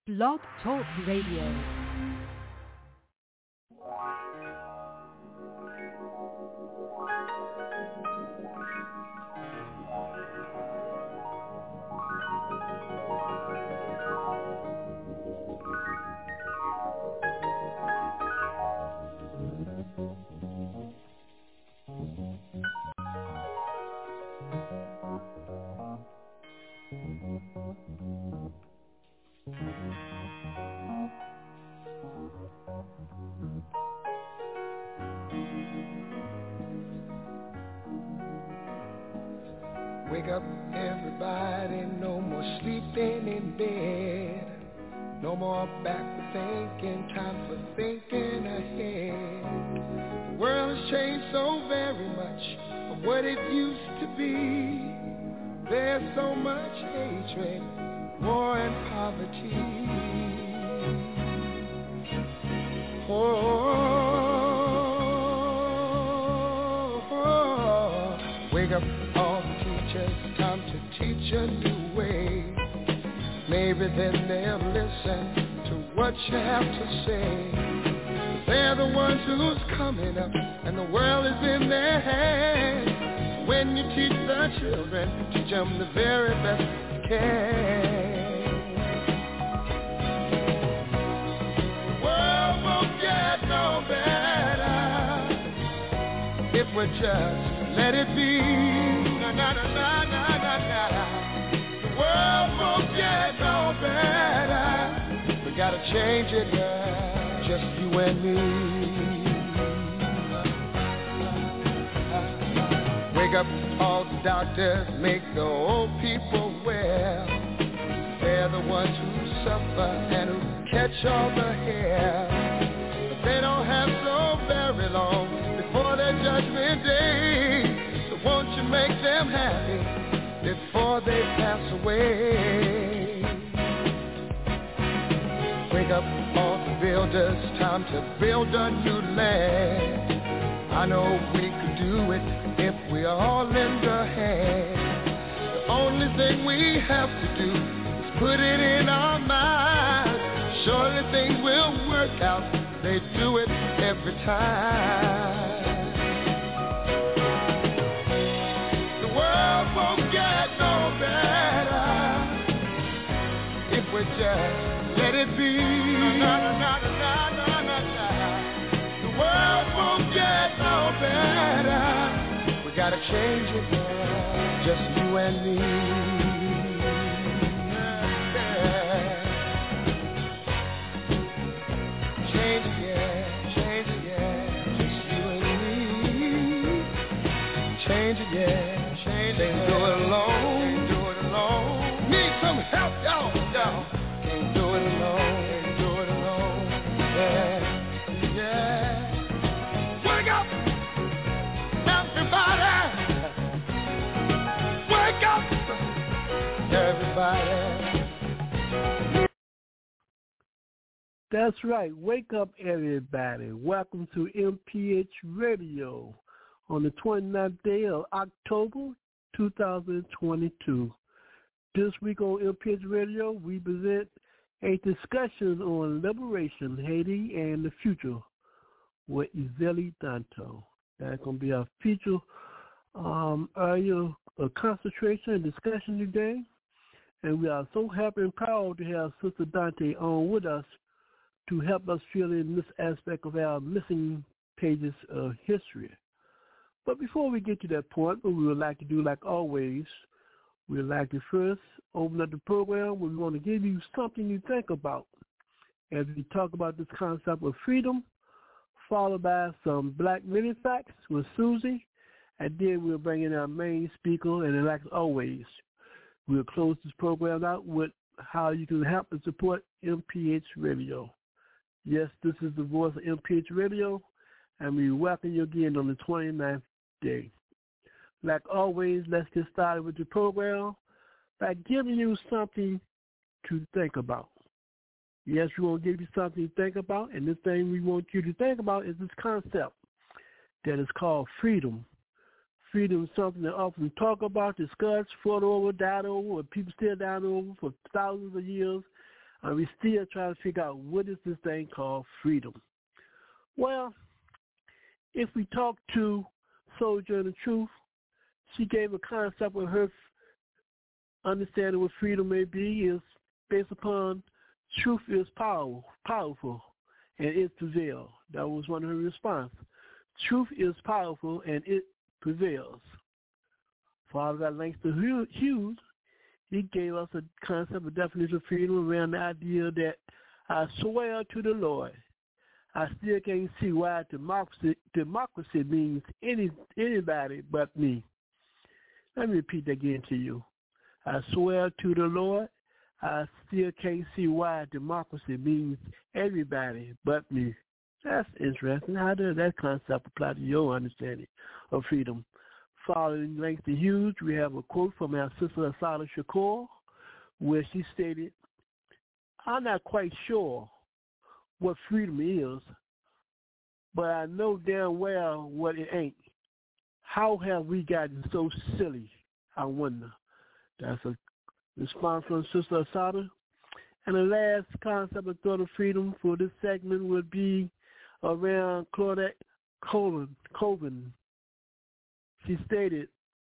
Blog Talk Radio. Wake up, everybody, no more sleeping in bed. No more backward thinking, time for thinking ahead. The world has changed so very much from what it used to be. There's so much hatred, war and poverty. Wake up, all the teachers, time to teach a new way. Maybe then they'll listen to what you have to say. They're the ones who's coming up, and the world is in their hands. When you teach the children, teach them the very best you can. The world won't get no better if we just let it be. Na na na na na na na. The world won't get no better. We gotta change it, yeah. Just you and me. Wake up, all the doctors, make the old people well. They're the ones who suffer and who catch all the hair. But they don't have so very long before their judgment day. So won't you make them happy before they pass away? Wake up, all the builders, time to build a new land. I know we could do it if we all lend a hand. The only thing we have to do is put it in our minds. Surely things will work out, they do it every time. The world won't get no better if we just let it be. Na, na, na, na, na, na, na. The world won't get no better. We gotta change it, yeah. Just you and me. Yeah. Change it, yeah. Change it, yeah. Just you and me. Change it, yeah. Change it. Can't do it alone. Can't do it alone. Need some help, y'all. Can't do it alone. Can't do it alone. Yeah. Yeah. Wake up, everybody. Wake up, everybody. That's right. Wake up, everybody. Welcome to MPH Radio on the 29th day of October, 2022. This week on MPH Radio, we present a discussion on liberation, Haiti, and the future with Ezeli Danto. That's going to be our feature area of concentration and discussion today. And we are so happy and proud to have Sister Dante on with us to help us fill in this aspect of our missing pages of history. But before we get to that point, what we would like to do, like always, we'd like to first open up the program where we want to give you something to think about as we talk about this concept of freedom, followed by some Black Mini Facts with Susie, and then we'll bring in our main speaker, and like always, we'll close this program out with how you can help and support MPH Radio. Yes, this is the voice of MPH Radio, and we welcome you again on the 29th day. Like always, let's get started with the program by giving you something to think about. Yes, we want to give you something to think about, and this thing we want you to think about is this concept that is called freedom. Freedom is something that often talk about, discuss, fought over, died over, or people still died over for thousands of years. And we still trying to figure out what is this thing called freedom. Well, if we talk to Sojourner Truth, she gave a concept of her understanding what freedom may be is based upon truth is powerful, and it prevails. That was one of her responses. Truth is powerful, and it prevails. Father God Langston Hughes, he gave us a concept, a definition of freedom around the idea that I swear to the Lord, I still can't see why democracy means anybody but me. Let me repeat that again to you. I swear to the Lord, I still can't see why democracy means everybody but me. That's interesting. How does that concept apply to your understanding of freedom? Following Langston Hughes, we have a quote from our sister Asada Shakur, where she stated, I'm not quite sure what freedom is, but I know damn well what it ain't. How have we gotten so silly, I wonder? That's a response from Sister Asada. And the last concept of thought of freedom for this segment would be around Claudette Colvin. She stated,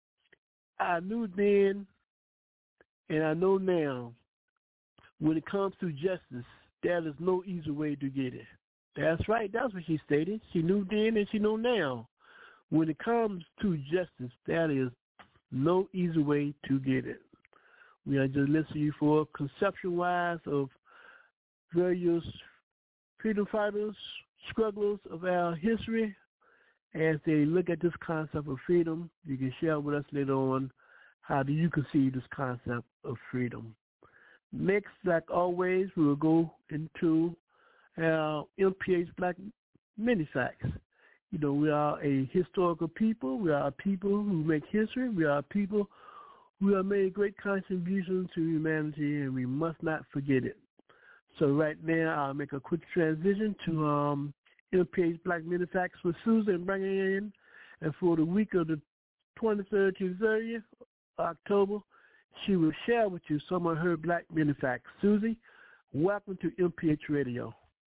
I knew then and I know now, when it comes to justice, there is no easy way to get it. That's right. That's what she stated. She knew then and she know now. When it comes to justice, there is no easy way to get it. We are just listening to you for conception-wise of various freedom fighters, strugglers of our history. As they look at this concept of freedom, you can share with us later on how do you conceive this concept of freedom. Next, like always, we will go into our MPH Black Mini Facts. You know, we are a historical people. We are a people who make history. We are a people who have made great contributions to humanity, and we must not forget it. So right now, I'll make a quick transition to MPH Black Mini Facts with Susan and bring it in. And for the week of the 23rd to 30th October, she will share with you some of her Black Mini Facts. Susie, welcome to MPH Radio.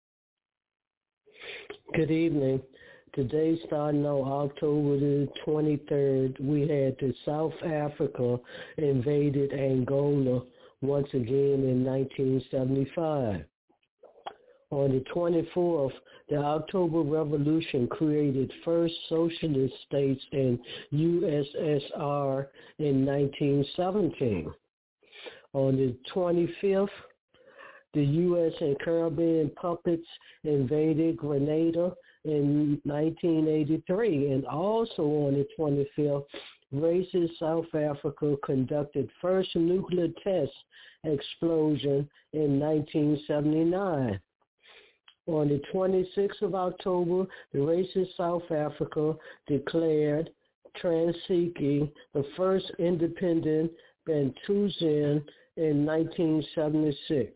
Good evening. Today, starting on October the 23rd, we had the South Africa invaded Angola once again in 1975. On the 24th, the October Revolution created first socialist states in USSR in 1917. On the 25th, the U.S. and Caribbean puppets invaded Grenada in 1983. And also on the 25th, racist South Africa conducted first nuclear test explosion in 1979. On the 26th of October, the racist South Africa declared Transiki the first independent Bantuzan in 1976.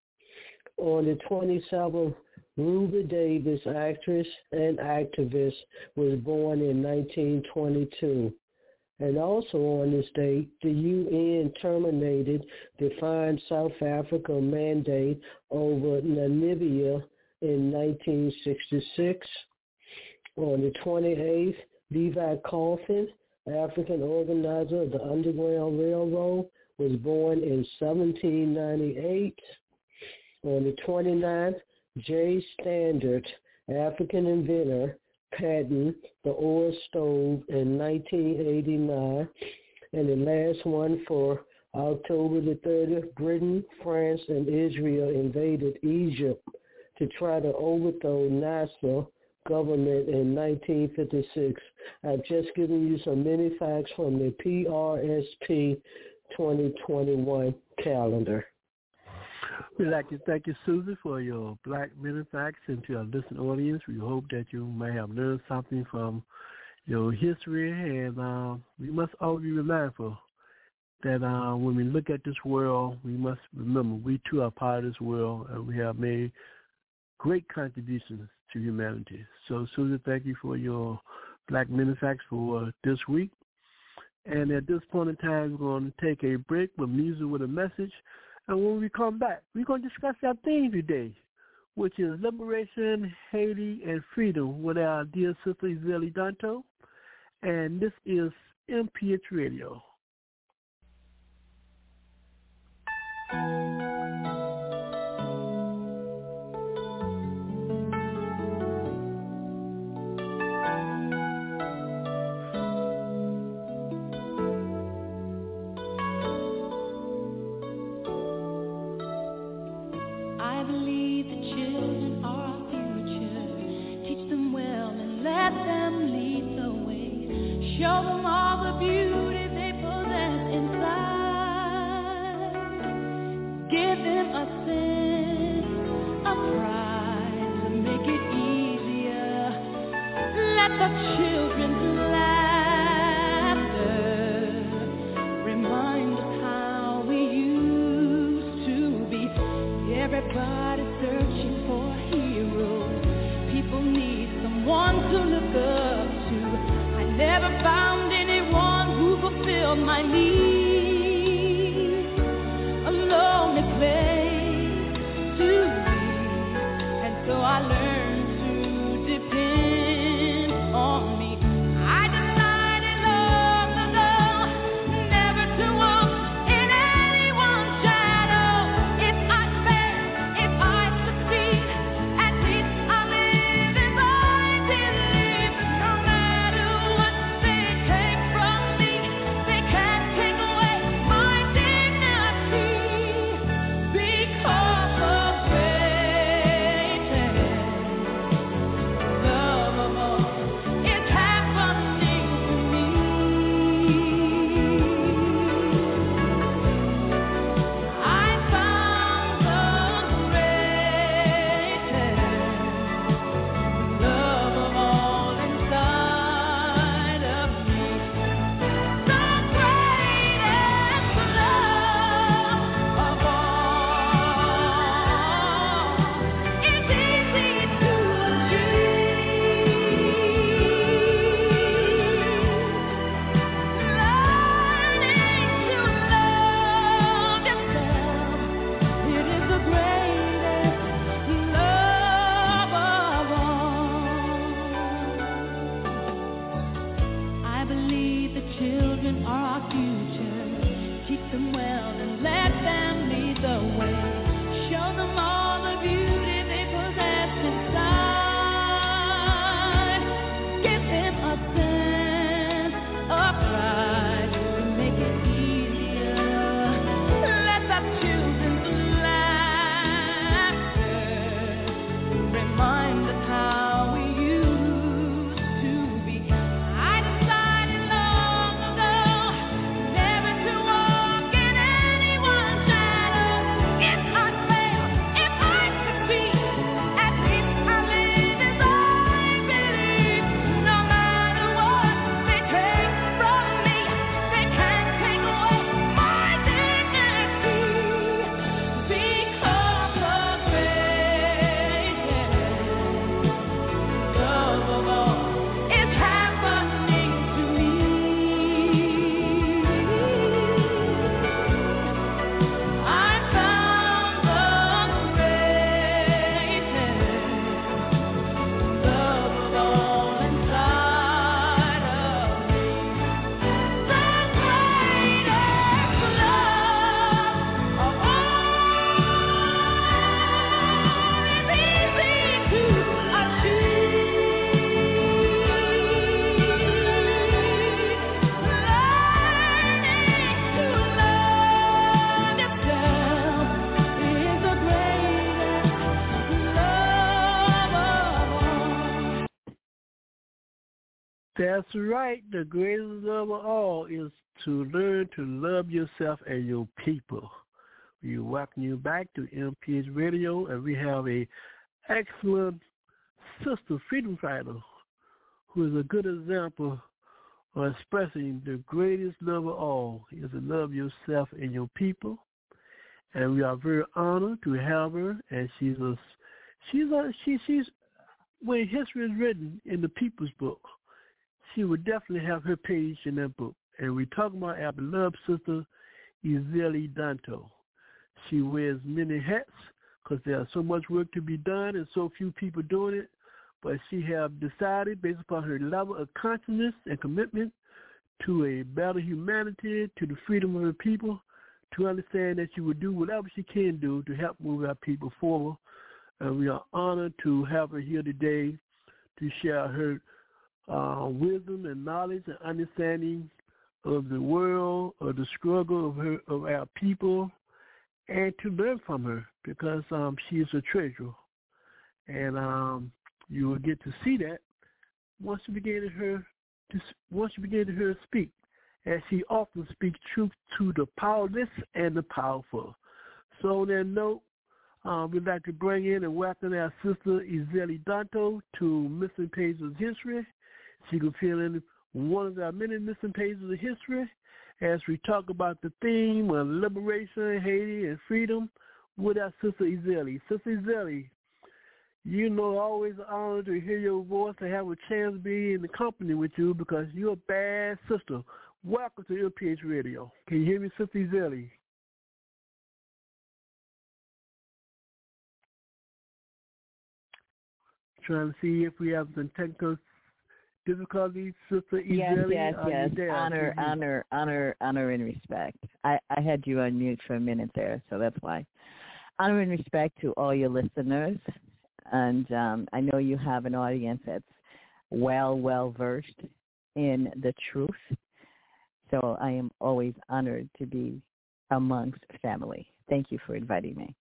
On the 27th, Ruby Davis, actress and activist, was born in 1922. And also on this date, the UN terminated the Define South Africa mandate over Namibia in 1966. On the 28th, Levi Coffin, African organizer of the Underground Railroad, was born in 1798. On the 29th, J. Standard, African inventor, patented the oil stove in 1989. And the last one for October the 30th, Britain, France, and Israel invaded Egypt to try to overthrow Nasser government in 1956. I've just given you some mini facts from the PRSP 2021 calendar. We'd like to thank you, Susie, for your Black Mini Facts, and to our listening audience. We hope that you may have learned something from your history, and we must always be mindful that when we look at this world, we must remember we too are part of this world, and we have made great contributions to humanity. So, Susie, thank you for your Black Mini Facts for this week. And at this point in time, we're going to take a break with music with a message. And when we come back, we're going to discuss our theme today, which is Liberation, Haiti, and Freedom with our dear sister Ezeli Danto. And this is MPH Radio. Show them all the beauty they possess inside. Give them a sense of pride to make it easier. Let the children's laughter remind us how we used to be. Everybody's searching for a hero. People need someone to look up to. Never found anyone who fulfilled my needs. A lonely place to be, and so I learned to depend on me. I decided long ago never to walk in anyone's shadow. If I fail, if I succeed, at least I live as I believe. No matter what they take from me, they can't take away my dignity. Because of greatness, love of all is happening to me. I found the greatest love of all inside of me. The greatest love of all is easy to achieve. Learning to love yourself, it is the greatest love of all. I believe the children are our future. Teach them well and let them lead the way. Show them all the beauty they possess inside. Give them a sense of pride to make it easier. Let the children's laughter remind us how we used to be. I decided long ago never to walk in anyone's shadow. If I fail, if I succeed, at least I live as I believe. No matter what they take from me, they can't take away my dignity. Because of greatness, love of all is happening to me. I found the greatest love of all inside of me. The greatest love of all is easy to That's right. The greatest love of all is to learn to love yourself and your people. We welcome you back to MPH Radio, and we have a excellent sister freedom fighter who is a good example of expressing the greatest love of all is to love yourself and your people. And we are very honored to have her, and she's when history is written in the People's Book, she would definitely have her page in that book. And we're talking about our beloved sister, Ezeli Danto. She wears many hats because there's so much work to be done and so few people doing it. But she have decided, based upon her level of consciousness and commitment to a better humanity, to the freedom of her people, to understand that she will do whatever she can do to help move our people forward. And we are honored to have her here today to share her wisdom and knowledge and understanding of the world, of the struggle of our people, and to learn from her because she is a treasure. And you will get to see that once you begin to hear her speak, as she often speaks truth to the powerless and the powerful. So on that note, we'd like to bring in and welcome our sister Ezeli Danto to Missing Pages of History. She will fill in one of our many missing pages of history as we talk about the theme of liberation, Haiti, and freedom with our sister Ezeli. Sister Ezeli, you know, always an honor to hear your voice and have a chance to be in the company with you because you're a bad sister. Welcome to LPH Radio. Can you hear me, Sister Ezeli? Trying to see if we have some technical difficulties, Sister Ezeli. Yes. Honor and respect. I had you on mute for a minute there, so that's why. Honor and respect to all your listeners. And I know you have an audience that's well versed in the truth. So I am always honored to be amongst family. Thank you for inviting me.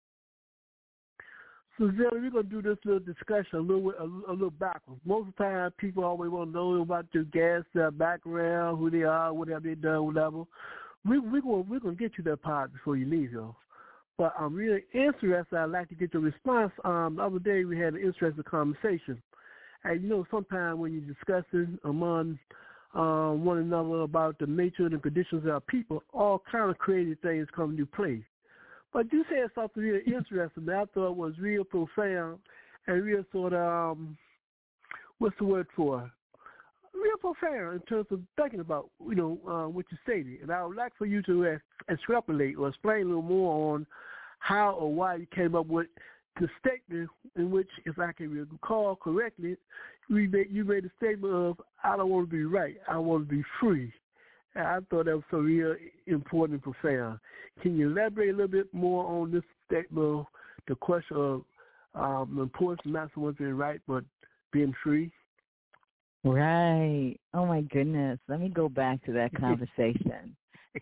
So, Ezeli, we're going to do this little discussion a little backwards. Most of the time, people always want to know about your guests, their background, who they are, what have they done, whatever. We're going to get you that part before you leave, yo. But I'm really interested. I'd like to get your response. The other day, we had an interesting conversation. And, you know, sometimes when you're discussing among one another about the nature and the conditions of our people, all kind of creative things come into play. But you said something really interesting that I thought was real profound and real sort of, what's the word for? Real profound in terms of thinking about, you know, what you stated. And I would like for you to extrapolate or explain a little more on how or why you came up with the statement in which, if I can recall correctly, you made a statement of, I don't want to be right, I want to be free. And I thought that was so real important and profound. Can you elaborate a little bit more on this statement, the question of the importance of not so much being right, but being free? Right. Oh, my goodness. Let me go back to that conversation.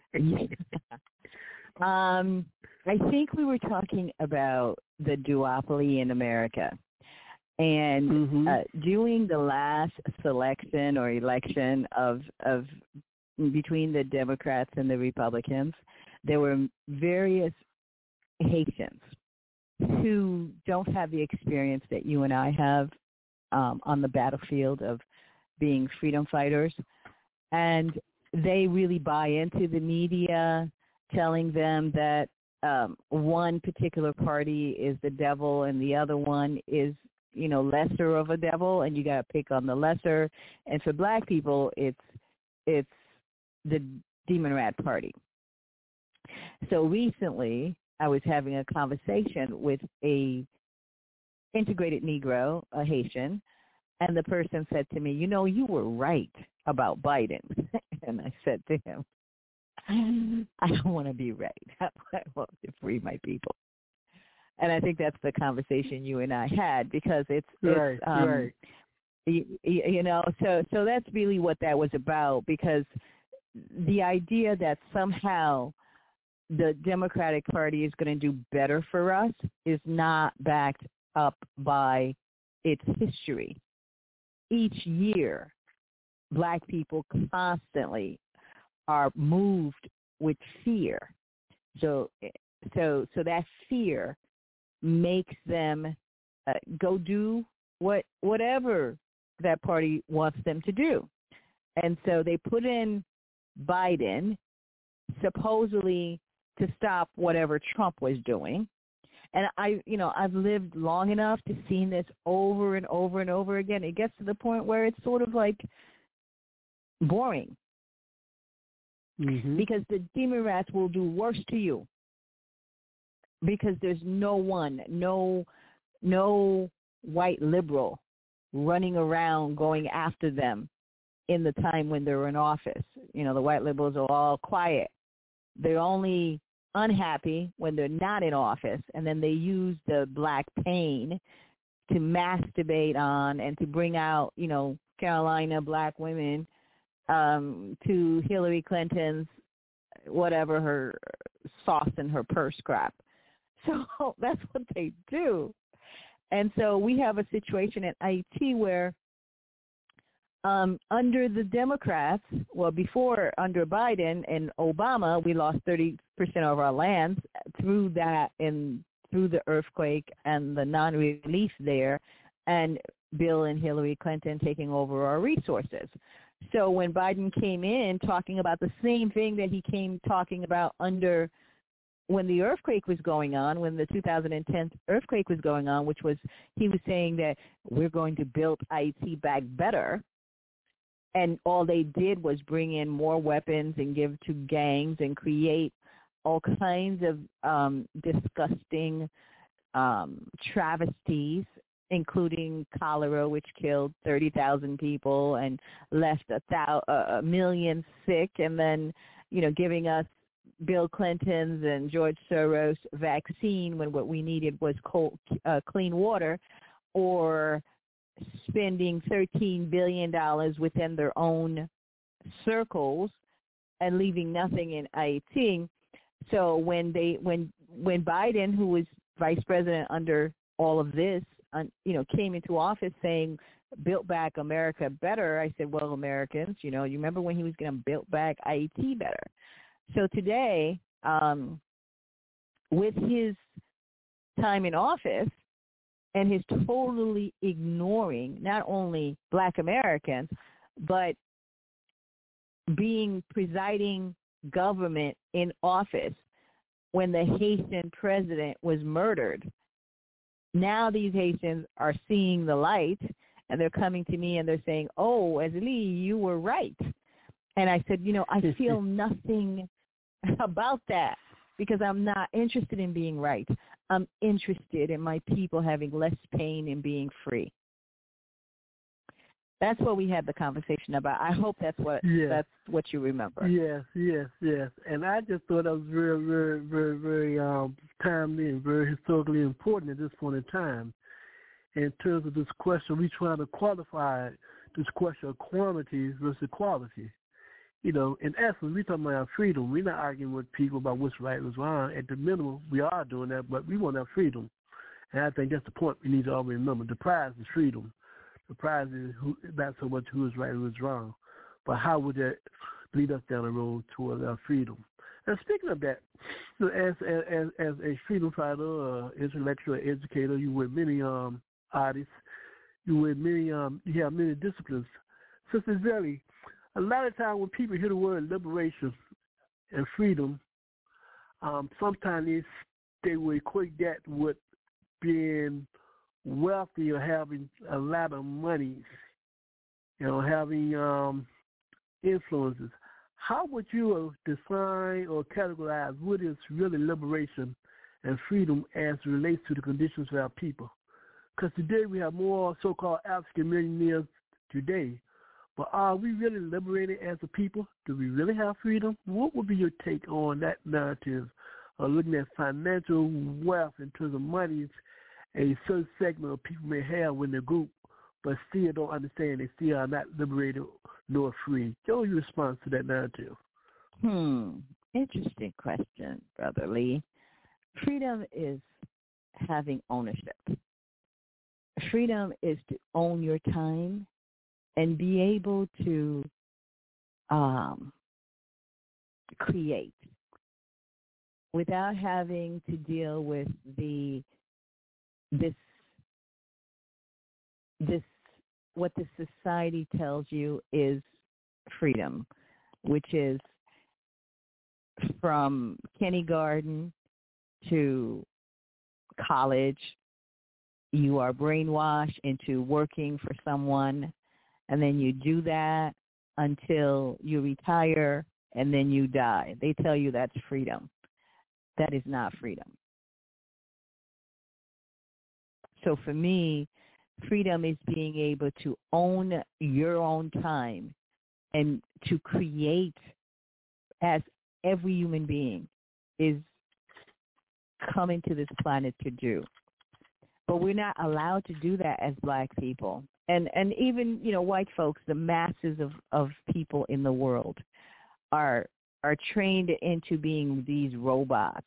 I think we were talking about the duopoly in America. And during the last selection or election of between the Democrats and the Republicans, there were various Haitians who don't have the experience that you and I have on the battlefield of being freedom fighters. And they really buy into the media telling them that one particular party is the devil and the other one is, you know, lesser of a devil, and you got to pick on the lesser. And for black people, it's the Demon Rat Party. So recently, I was having a conversation with a integrated Negro, a Haitian, and the person said to me, you know, you were right about Biden. And I said to him, I don't want to be right. I want to free my people. And I think that's the conversation you and I had because it's right. You know, so that's really what that was about, because the idea that somehow the Democratic Party is going to do better for us is not backed up by its history. Each year, black people constantly are moved with fear. So that fear makes them go do whatever that party wants them to do. And so they put in Biden supposedly to stop whatever Trump was doing. And I've lived long enough to see this over and over and over again. It gets to the point where it's sort of like boring. Because the demon rats will do worse to you because there's no white liberal running around going after them in the time when they were in office. You know, the white liberals are all quiet. They're only unhappy when they're not in office, and then they use the black pain to masturbate on and to bring out, you know, Carolina black women to Hillary Clinton's whatever, her sauce in her purse crap. So that's what they do. And so we have a situation at IT where under the Democrats, well, before under Biden and Obama, we lost 30% of our lands through that and through the earthquake and the non-relief there, and Bill and Hillary Clinton taking over our resources. So when Biden came in talking about the same thing that he came talking about under when the earthquake was going on, when the 2010 earthquake was going on, which was he was saying that we're going to build IT back better. And all they did was bring in more weapons and give to gangs and create all kinds of disgusting travesties, including cholera, which killed 30,000 people and left a million sick, and then, you know, giving us Bill Clinton's and George Soros vaccine when what we needed was clean water, or spending $13 billion within their own circles and leaving nothing in IT. So when Biden, who was vice president under all of this, you know, came into office saying, build back America better, I said, well, Americans, you know, you remember when he was going to build back IT better. So today, with his time in office and his totally ignoring not only black Americans, but being presiding government in office when the Haitian president was murdered, now these Haitians are seeing the light, and they're coming to me and they're saying, oh, Ezeli, you were right. And I said, you know, I feel nothing about that because I'm not interested in being right. I'm interested in my people having less pain and being free. That's what we had the conversation about. I hope that's what that's what you remember. Yes. And I just thought that was very, very, very, very timely and very historically important at this point in time. In terms of this question, we try to qualify this question of quantity versus quality. You know, in essence, we're talking about our freedom. We're not arguing with people about what's right and what's wrong. At the minimum, we are doing that, but we want our freedom. And I think that's the point we need to always remember. The prize is freedom. The prize is not so much who is right and who is wrong, but how would that lead us down the road toward our freedom. And speaking of that, you know, as a freedom fighter, intellectual educator, you with many artists, you have many disciplines. Sister Zelly, a lot of times when people hear the word liberation and freedom, sometimes they will equate that with being wealthy or having a lot of money, you know, having influences. How would you define or categorize what is really liberation and freedom as it relates to the conditions of our people? Because today we have more so-called African millionaires today, but are we really liberated as a people? Do we really have freedom? What would be your take on that narrative of looking at financial wealth in terms of money a certain segment of people may have when they're group, but still don't understand they still are not liberated nor free? What's your response to that narrative? Interesting question, Brother Lee. Freedom is having ownership. Freedom is to own your time and be able to create without having to deal with this what the society tells you is freedom, which is from kindergarten to college, you are brainwashed into working for someone, and then you do that until you retire, and then you die. They tell you that's freedom. That is not freedom. So for me, freedom is being able to own your own time and to create, as every human being is coming to this planet to do. But we're not allowed to do that as Black people. And even, white folks, the masses of people in the world are trained into being these robots.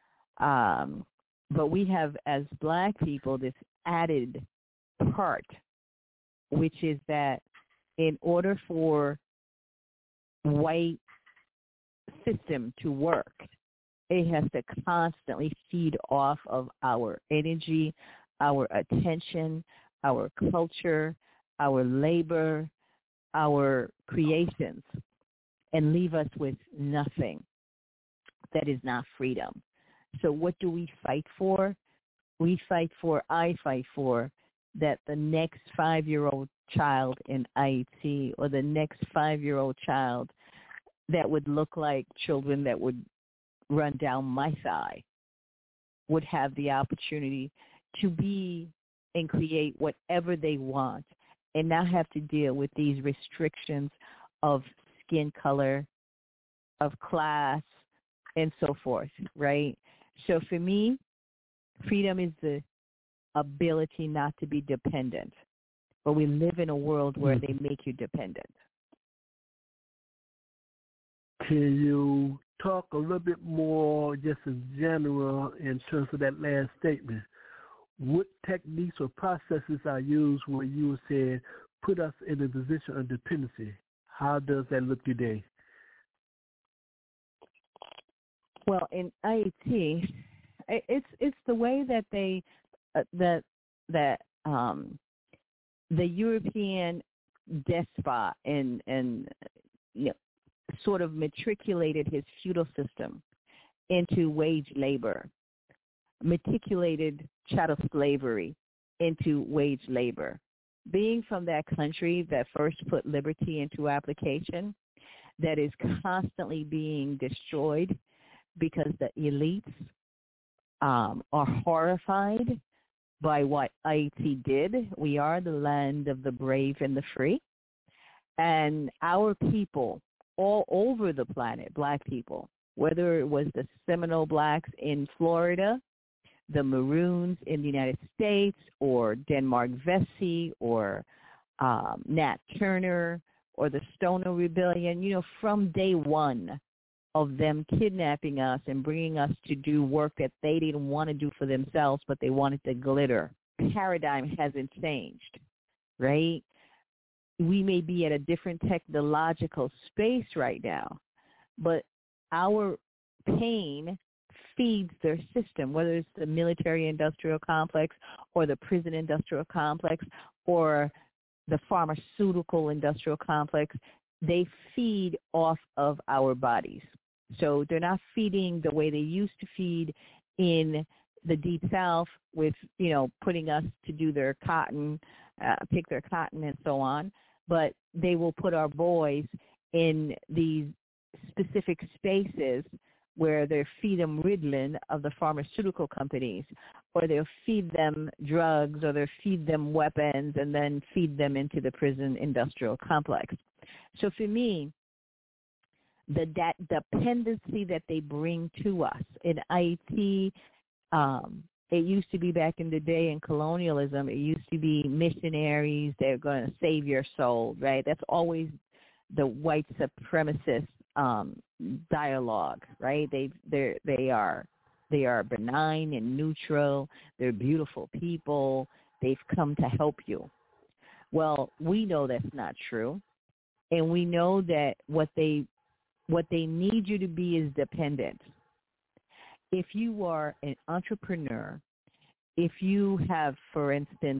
But we have, as Black people, this added part, which is that in order for white system to work, it has to constantly feed off of our energy, our attention, our culture, our labor, our creations, and leave us with nothing. That is not freedom. So what do we fight for? I fight for that the next 5-year-old child in IET, or the next 5-year-old child that would look like children that would run down my thigh, would have the opportunity to be and create whatever they want and not have to deal with these restrictions of skin color, of class, and so forth, right? So for me, freedom is the ability not to be dependent. But we live in a world where they make you dependent. Can you talk a little bit more, just in general, in terms of that last statement? What techniques or processes are used when you said put us in a position of dependency? How does that look today? Well, in IET, it's the way that they the European despot and sort of matriculated his feudal system into wage labor, matriculated chattel slavery into wage labor. Being from that country that first put liberty into application, that is constantly being destroyed because the elites are horrified by what IET did. We are the land of the brave and the free. And our people all over the planet, Black people, whether it was the Seminole Blacks in Florida, the Maroons in the United States, or Denmark Vesey, or Nat Turner, or the Stoner Rebellion, from day one of them kidnapping us and bringing us to do work that they didn't want to do for themselves, but they wanted to glitter. Paradigm hasn't changed, right? We may be at a different technological space right now, but our pain feeds their system, whether it's the military-industrial complex or the prison-industrial complex or the pharmaceutical-industrial complex. They feed off of our bodies. So they're not feeding the way they used to feed in the Deep South with, putting us to do their cotton, pick their cotton and so on. But they will put our boys in these specific spaces where they feed them Ritalin of the pharmaceutical companies, or they'll feed them drugs, or they'll feed them weapons, and then feed them into the prison industrial complex. So for me, that dependency that they bring to us in IET, it used to be back in the day in colonialism, it used to be missionaries, they're going to save your soul, right? That's always the white supremacist dialogue, right? They are benign and neutral. They're beautiful people. They've come to help you. Well, we know that's not true, and we know that what they need you to be is dependent. If you are an entrepreneur, if you have, for instance,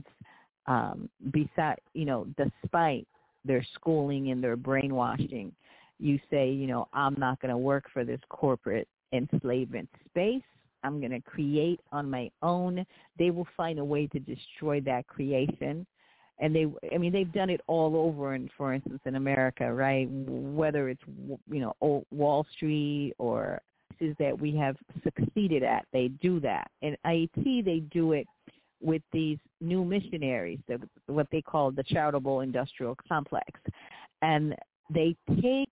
despite their schooling and their brainwashing, you say, I'm not going to work for this corporate enslavement space. I'm going to create on my own. They will find a way to destroy that creation. And they've done it all over, and for instance, in America, right? Whether it's, Wall Street or places that we have succeeded at, they do that. In IET, they do it with these new missionaries, what they call the charitable industrial complex. And they take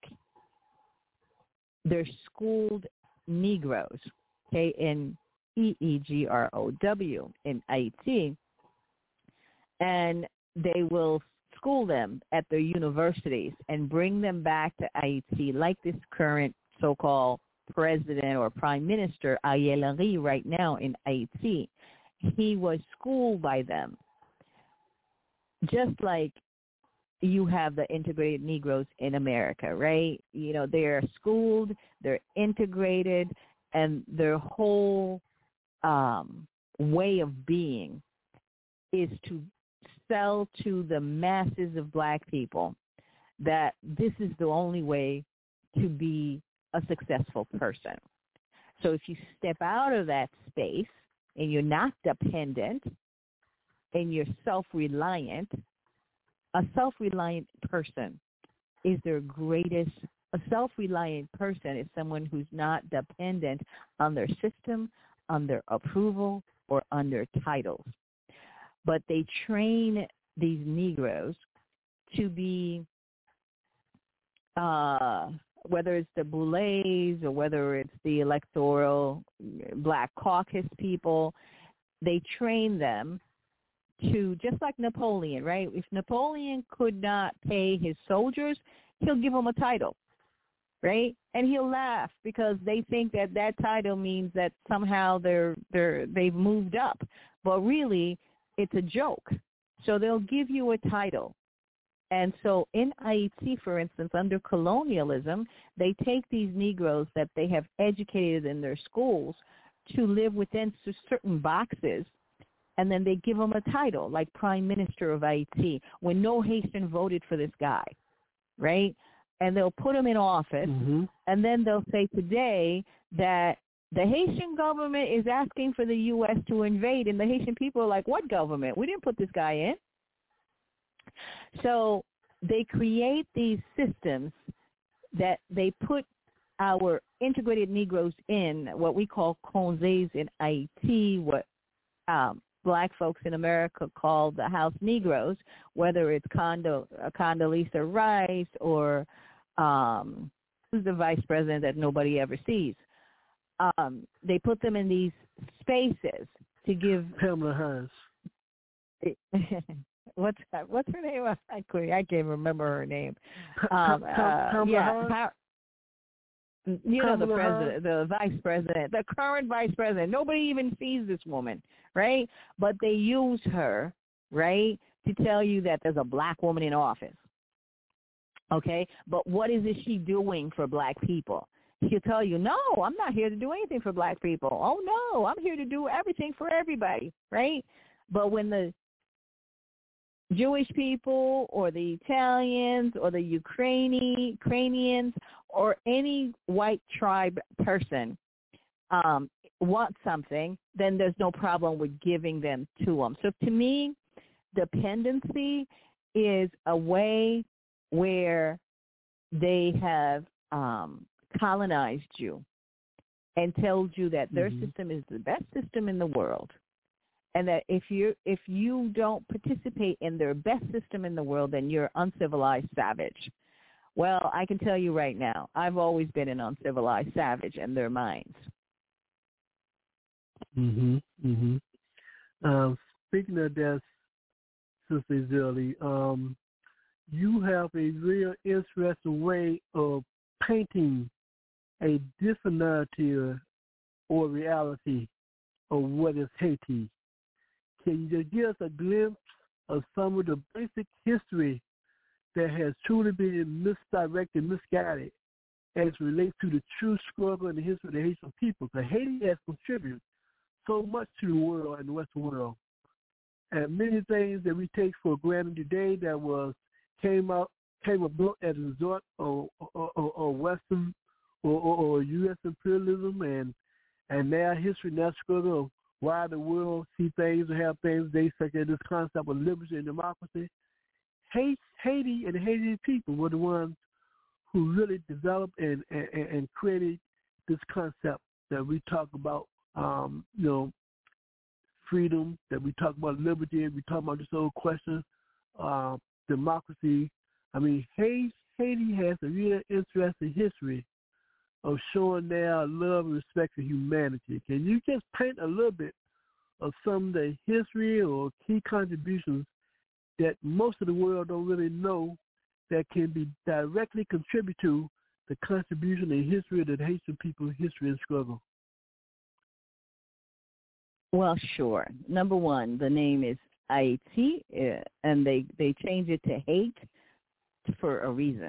their schooled Negroes, okay, in EEGROW in Haiti, and they will school them at their universities and bring them back to Haiti, like this current so-called president or prime minister, Ariel Henry, right now in Haiti. He was schooled by them, just like you have the integrated Negroes in America, right? You know, they're schooled, they're integrated, and their whole way of being is to sell to the masses of black people that this is the only way to be a successful person. So if you step out of that space and you're not dependent and you're self-reliant, a self-reliant person is their greatest. A self-reliant person is someone who's not dependent on their system, on their approval, or on their titles. But they train these Negroes to be, whether it's the Boulets or whether it's the electoral Black Caucus people, they train them to, just like Napoleon, right? If Napoleon could not pay his soldiers, he'll give them a title, right? And he'll laugh because they think that that title means that somehow they've moved up. But really, it's a joke. So they'll give you a title. And so in Haiti, for instance, under colonialism, they take these Negroes that they have educated in their schools to live within certain boxes, and then they give them a title, like Prime Minister of Haiti, when no Haitian voted for this guy, right? And they'll put him in office, and then they'll say today that the Haitian government is asking for the U.S. to invade, and the Haitian people are like, what government? We didn't put this guy in. So they create these systems that they put our integrated Negroes in, what we call conseils in Haiti, what black folks in America call the house Negroes, whether it's Condoleezza Rice or who's the vice president that nobody ever sees. They put them in these spaces to give Pamela Harris. What's her name? I can't remember her name. You know, the president, the vice president, the current vice president. Nobody even sees this woman, right? But they use her, right, to tell you that there's a black woman in office. Okay, but what is she doing for black people? She'll tell you, no, I'm not here to do anything for black people. Oh, no, I'm here to do everything for everybody, right? But when the Jewish people or the Italians or the Ukrainians or any white tribe person want something, then there's no problem with giving them to them. So to me, dependency is a way where they have colonized you and told you that their system is the best system in the world, and that if you don't participate in their best system in the world, then you're uncivilized savage. Well, I can tell you right now, I've always been an uncivilized savage in their minds. Speaking of that, Sister Zilly, you have a real interesting way of painting a different narrative or reality of what is Haiti. Can you just give us a glimpse of some of the basic history that has truly been misdirected, misguided, as it relates to the true struggle and the history of the Haitian people? Because Haiti has contributed so much to the world and the Western world. And many things that we take for granted today that came about as a result of Western or U.S. imperialism and their history and their struggle of why the world see things and have things they such as this concept of liberty and democracy. Haiti and the Haitian people were the ones who really developed and created this concept that we talk about, freedom, that we talk about liberty, we talk about this whole question, democracy. I mean, Haiti has a real interesting history of showing their love and respect for humanity. Can you just paint a little bit of some of the history or key contributions that most of the world don't really know that can be directly contribute to the contribution and history of the Haitian people's history and struggle? Well, sure. Number one, the name is Haiti, and they changed it to hate for a reason.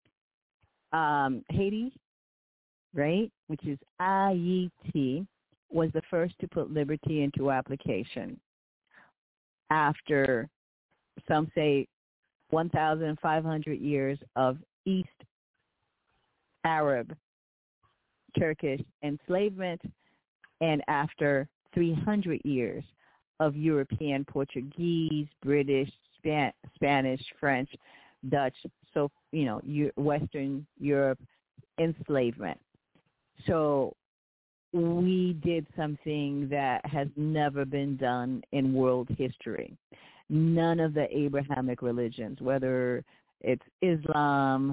Haiti, right, which is Haiti, was the first to put liberty into application after, some say, 1,500 years of East Arab Turkish enslavement, and after 300 years of European, Portuguese, British, Spanish, French, Dutch, so, Western Europe enslavement. So we did something that has never been done in world history. None of the Abrahamic religions, whether it's Islam,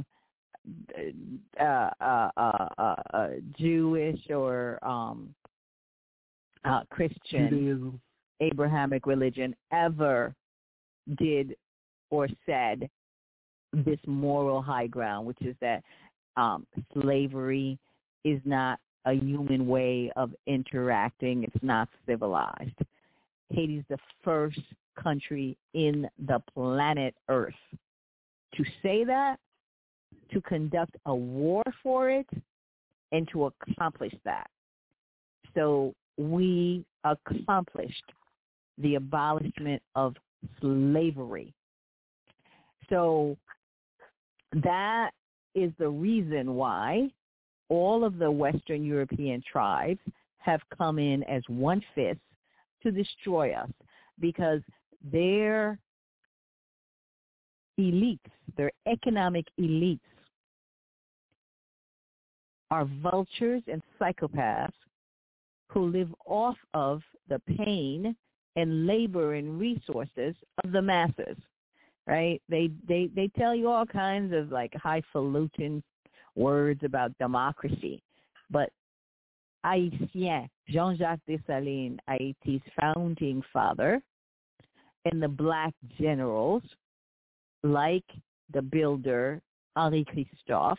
Jewish or Christian, Judaism, Abrahamic religion, ever did or said this moral high ground, which is that slavery is not a human way of interacting. It's not civilized. Haiti's the first country in the planet Earth to say that, to conduct a war for it, and to accomplish that. So we accomplished the abolishment of slavery. So that is the reason why all of the Western European tribes have come in as one fist to destroy us, because their elites, their economic elites, are vultures and psychopaths who live off of the pain and labor and resources of the masses, right? They tell you all kinds of like highfalutin words about democracy, but Haïtien, Jean-Jacques Dessalines, Haiti's founding father, and the black generals like the builder Henri Christophe,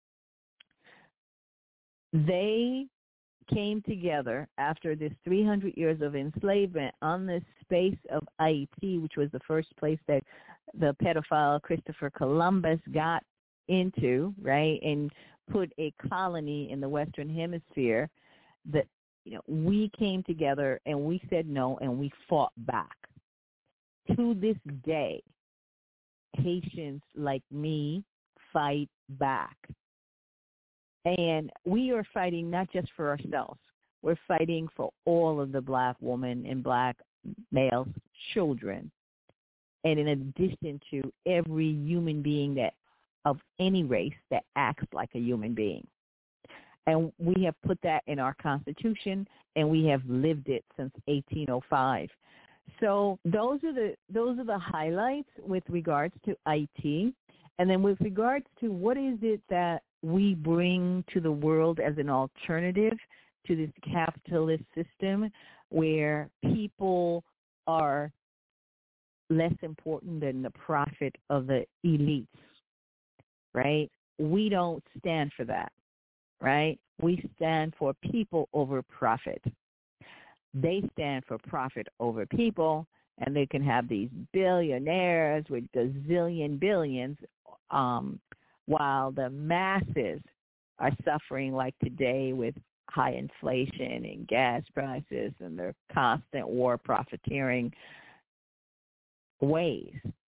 they came together after this 300 years of enslavement on this space of Haiti, which was the first place that the pedophile Christopher Columbus got into, right, and put a colony in the Western Hemisphere. That, we came together and we said no, and we fought back. To this day, Haitians like me fight back. And we are fighting not just for ourselves. We're fighting for all of the black women and black male children. And in addition to every human being that of any race that acts like a human being. And we have put that in our Constitution, and we have lived it since 1805. So those are the highlights with regards to IT. And then with regards to what is it that we bring to the world as an alternative to this capitalist system where people are less important than the profit of the elites, right? We don't stand for that, right? We stand for people over profit. They stand for profit over people, and they can have these billionaires with gazillion billions, while the masses are suffering like today with high inflation and gas prices and their constant war profiteering ways.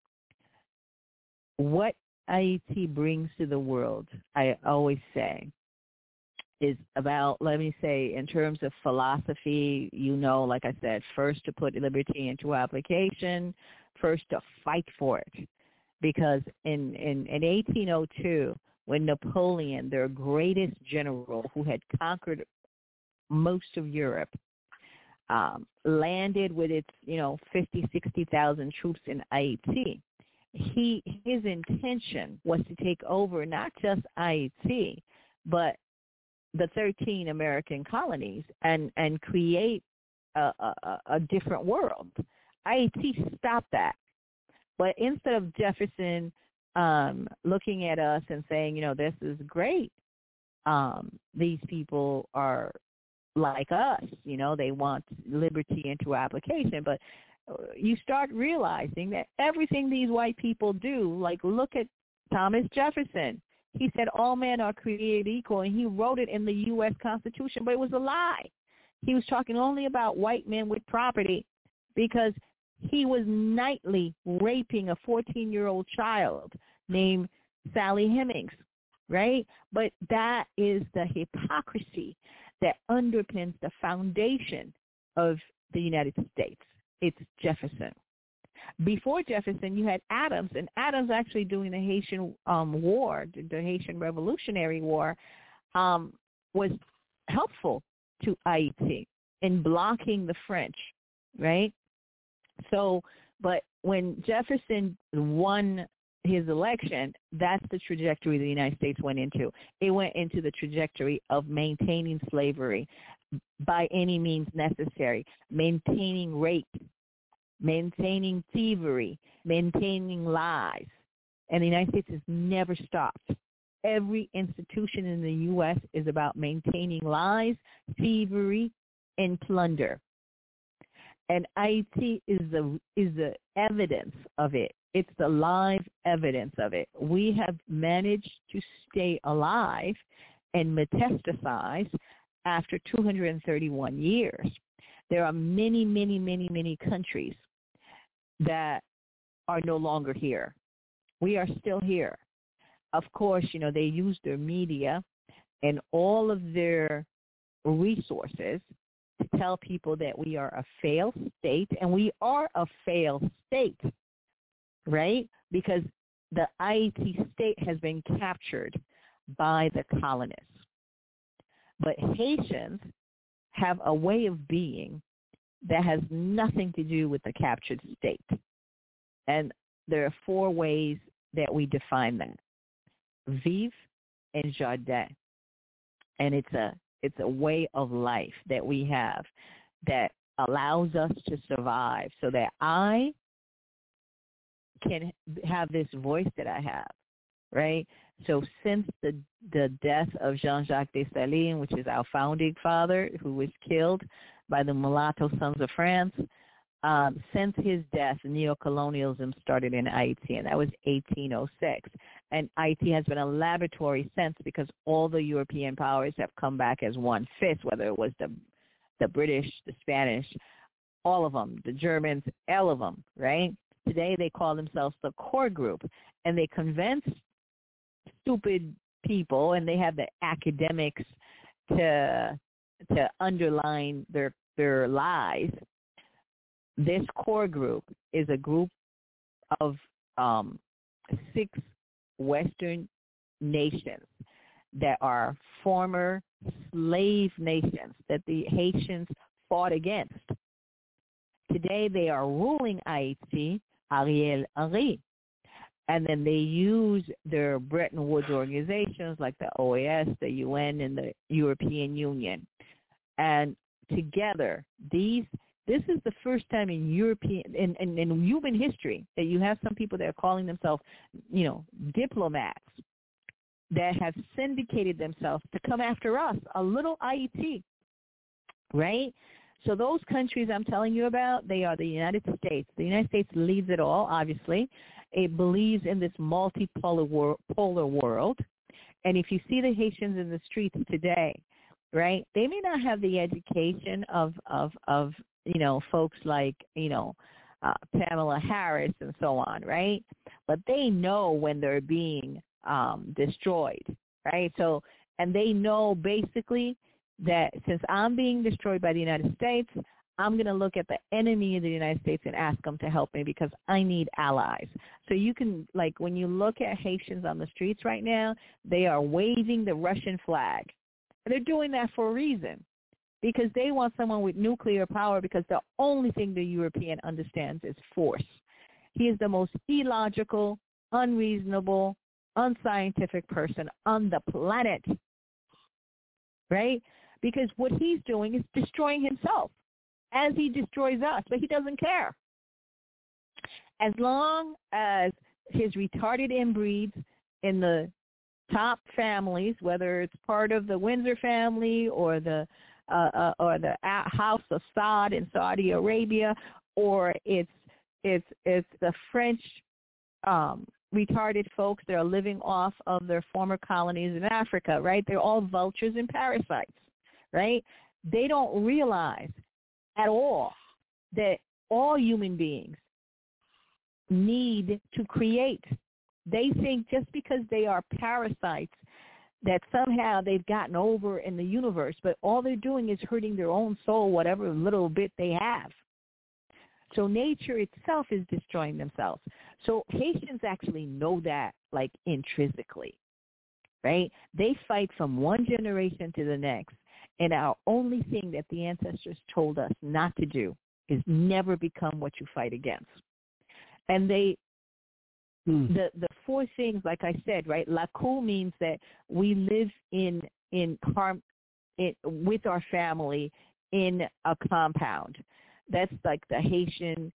What IET brings to the world, I always say, is about, let me say, in terms of philosophy, like I said, first to put liberty into application, first to fight for it. Because in 1802, when Napoleon, their greatest general who had conquered most of Europe, landed with its, 50, 60,000 troops in Haiti, his intention was to take over not just Haiti, but the 13 American colonies and create a different world. Haiti stopped that. But instead of Jefferson looking at us and saying, this is great, these people are like us, they want liberty into application. But you start realizing that everything these white people do, like look at Thomas Jefferson. He said all men are created equal, and he wrote it in the U.S. Constitution, but it was a lie. He was talking only about white men with property because he was nightly raping a 14-year-old child named Sally Hemings, right? But that is the hypocrisy that underpins the foundation of the United States. It's Jefferson. Before Jefferson, you had Adams, and Adams actually during the Haitian War, the Haitian Revolutionary War, was helpful to Haiti in blocking the French, right? So, but when Jefferson won his election, that's the trajectory the United States went into. It went into the trajectory of maintaining slavery by any means necessary, maintaining rape, maintaining thievery, maintaining lies. And the United States has never stopped. Every institution in the U.S. is about maintaining lies, thievery, and plunder. And IT is the evidence of it. It's the live evidence of it. We have managed to stay alive and metastasize after 231 years. There are many, many, many, many countries that are no longer here. We are still here. Of course, they use their media and all of their resources to tell people that we are a failed state, and we are a failed state, right? Because the Haiti state has been captured by the colonists. But Haitians have a way of being that has nothing to do with the captured state. And there are 4 ways that we define that. Vivre and jardin. And it's a way of life that we have that allows us to survive so that I can have this voice that I have, right? So since the death of Jean-Jacques Dessalines, which is our founding father, who was killed by the mulatto sons of France, since his death, neocolonialism started in Haiti, and that was 1806. And Haiti has been a laboratory since, because all the European powers have come back as one fist, whether it was the British, the Spanish, all of them, the Germans, all of them, right? Today they call themselves the core group, and they convince stupid people, and they have the academics to underline their lies. This core group is a group of 6 Western nations that are former slave nations that the Haitians fought against. Today they are ruling Haiti, Ariel Henry. And then they use their Bretton Woods organizations like the OAS, the UN, and the European Union. And together, this is the first time in in human history that you have some people that are calling themselves, diplomats that have syndicated themselves to come after us, a little Haiti, right? So those countries I'm telling you about, they are the United States. The United States leads it all, obviously. It believes in this multipolar polar world. And if you see the Haitians in the streets today, right, they may not have the education of folks like, Pamela Harris and so on, right? But they know when they're being destroyed, right? So, and they know basically that since I'm being destroyed by the United States, I'm going to look at the enemy of the United States and ask them to help me because I need allies. So you can, when you look at Haitians on the streets right now, they are waving the Russian flag. And they're doing that for a reason. because they want someone with nuclear power, because the only thing the European understands is force. He is the most illogical, unreasonable, unscientific person on the planet, right? Because what he's doing is destroying himself as he destroys us, but he doesn't care. As long as his retarded inbreeds in the top families, whether it's part of the Windsor family or the House of Saud in Saudi Arabia, or it's the French retarded folks that are living off of their former colonies in Africa, right? They're all vultures and parasites, right? They don't realize at all that all human beings need to create. They think just because they are parasites that somehow they've gotten over in the universe, but all they're doing is hurting their own soul, whatever little bit they have. So nature itself is destroying themselves. So Haitians actually know that, like, intrinsically, right? They fight from one generation to the next, and our only thing that the ancestors told us not to do is never become what you fight against. And the four things, like I said, right? Lakou means that we live with our family in a compound. That's like the Haitian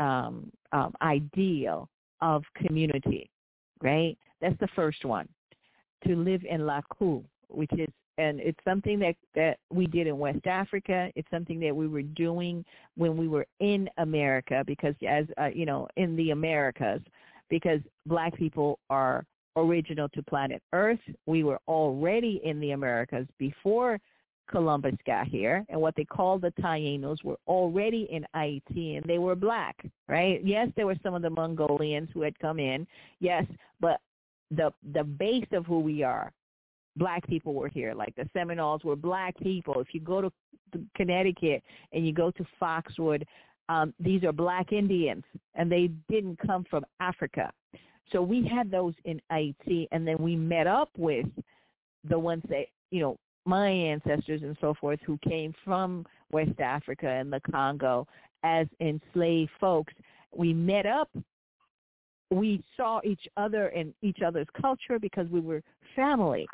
ideal of community, right? That's the first one, to live in Lakou, which is, and it's something that we did in West Africa. It's something that we were doing when we were in America, because as in the Americas, because Black people are original to planet Earth. We were already in the Americas before Columbus got here, and what they called the Tainos were already in Haiti, and they were Black, right? Yes, there were some of the Mongolians who had come in, yes, but the base of who we are, Black people were here. Like the Seminoles were Black people. If you go to Connecticut and you go to Foxwood, these are Black Indians, and they didn't come from Africa. So we had those in Haiti, and then we met up with the ones that, my ancestors and so forth, who came from West Africa and the Congo as enslaved folks. We met up. We saw each other and each other's culture because we were family.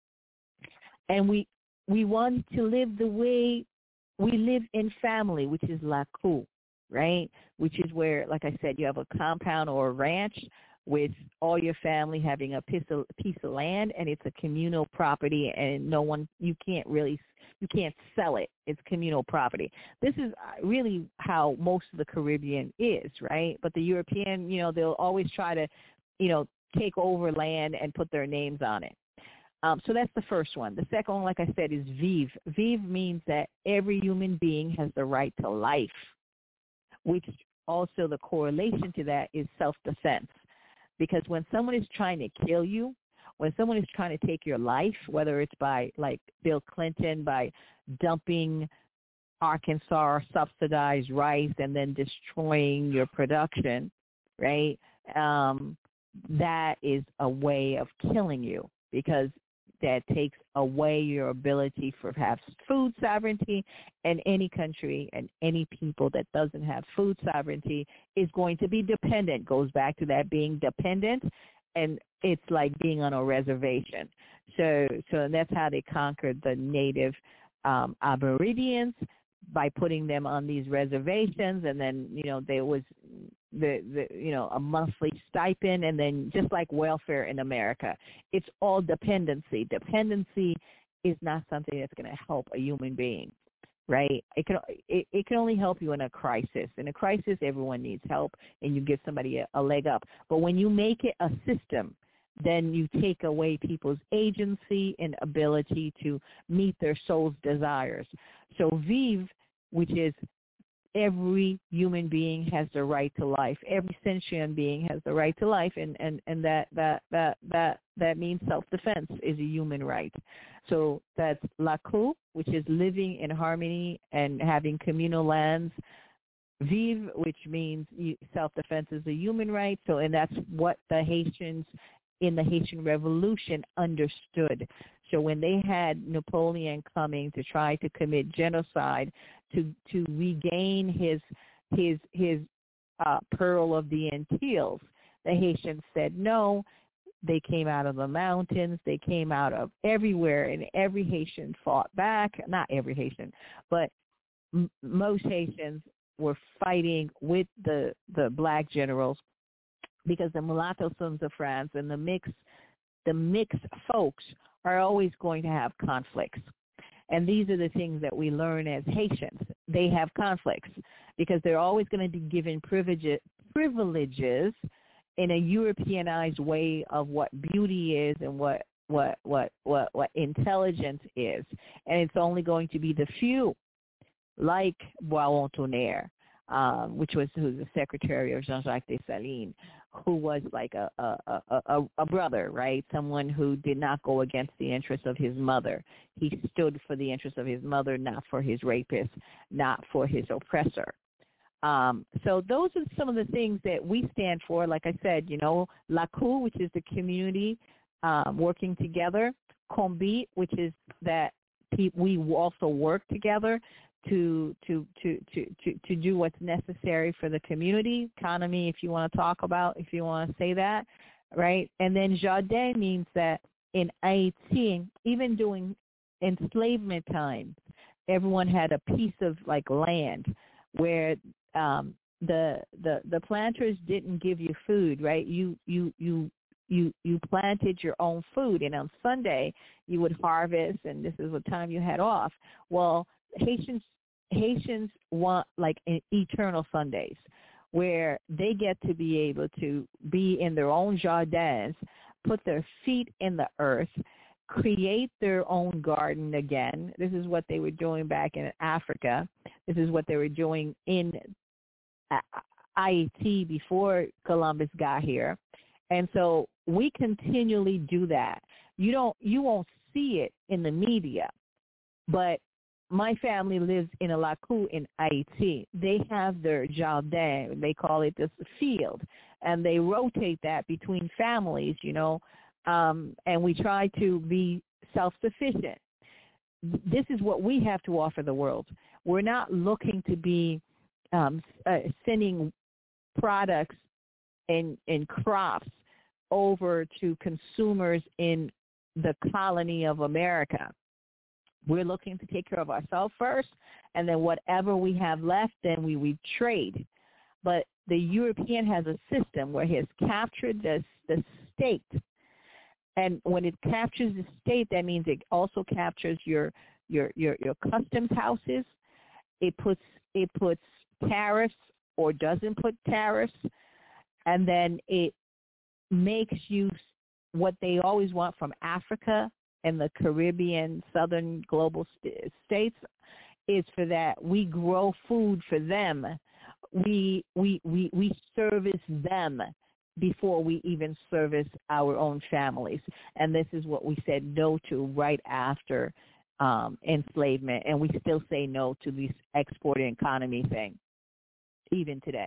And we wanted to live the way we live in family, which is Lakou, right? Which is where, like I said, you have a compound or a ranch with all your family having a piece of land, and it's a communal property, and you can't sell it. It's communal property. This is really how most of the Caribbean is, right? But the European, they'll always try to, take over land and put their names on it. So that's the first one. The second one, like I said, is vivre. Vivre means that every human being has the right to life, which also the correlation to that is self-defense. Because when someone is trying to kill you, when someone is trying to take your life, whether it's by, like Bill Clinton, by dumping Arkansas subsidized rice and then destroying your production, right, that is a way of killing you, because that takes away your ability for perhaps food sovereignty, and any country and any people that doesn't have food sovereignty is going to be dependent. Goes back to that being dependent, and it's like being on a reservation. So that's how they conquered the native Aborigines, by putting them on these reservations, and then there was a monthly stipend, and then just like welfare in America, it's all dependency. Dependency is not something that's going to help a human being, right? It can only help you in a crisis. In a crisis, everyone needs help, and you give somebody a leg up. But when you make it a system, then you take away people's agency and ability to meet their soul's desires. So vivre, which is every human being has the right to life. Every sentient being has the right to life, and that means self-defense is a human right. So that's Lakou, which is living in harmony and having communal lands. Vivre, which means self-defense is a human right. So, and that's what the Haitians in the Haitian Revolution understood. So when they had Napoleon coming to try to commit genocide to regain his pearl of the Antilles, the Haitians said no. They came out of the mountains. They came out of everywhere, and every Haitian fought back. Not every Haitian, but most Haitians were fighting with the black generals, because the mulatto sons of France and the mixed folks are always going to have conflicts. And these are the things that we learn as Haitians. They have conflicts because they're always going to be given privileges in a Europeanized way of what beauty is and what intelligence is. And it's only going to be the few, like Bois-Tonnerre, who's the secretary of Jean-Jacques Dessalines, who was like a brother, right? Someone who did not go against the interests of his mother. He stood for the interests of his mother, not for his rapist, not for his oppressor. So those are some of the things that we stand for. Like I said, LACU, which is the community working together. Combi, which is that we also work together to do what's necessary for the community economy, if you want to say that, right? And then Jardin means that in Haiti, even during enslavement time, everyone had a piece of like land where the planters didn't give you food, right? You planted your own food, and on Sunday you would harvest, and this is what time you had off. Well, Haitians want like an eternal Sundays where they get to be able to be in their own jardins, put their feet in the earth, create their own garden again. This is what they were doing back in Africa. This is what they were doing in Haiti before Columbus got here. And so we continually do that. You won't see it in the media, but my family lives in a LACU in Haiti. They have their jardin. They call it the field, and they rotate that between families, and we try to be self-sufficient. This is what we have to offer the world. We're not looking to be sending products and crops over to consumers in the colony of America. We're looking to take care of ourselves first, and then whatever we have left, then we trade. But the European has a system where he has captured the state. And when it captures the state, that means it also captures your customs houses. It puts tariffs or doesn't put tariffs, and then it makes you what they always want from Africa and the Caribbean, southern global states, is for that we grow food for them. We service them before we even service our own families. And this is what we said no to right after enslavement. And we still say no to this exporting economy thing, even today.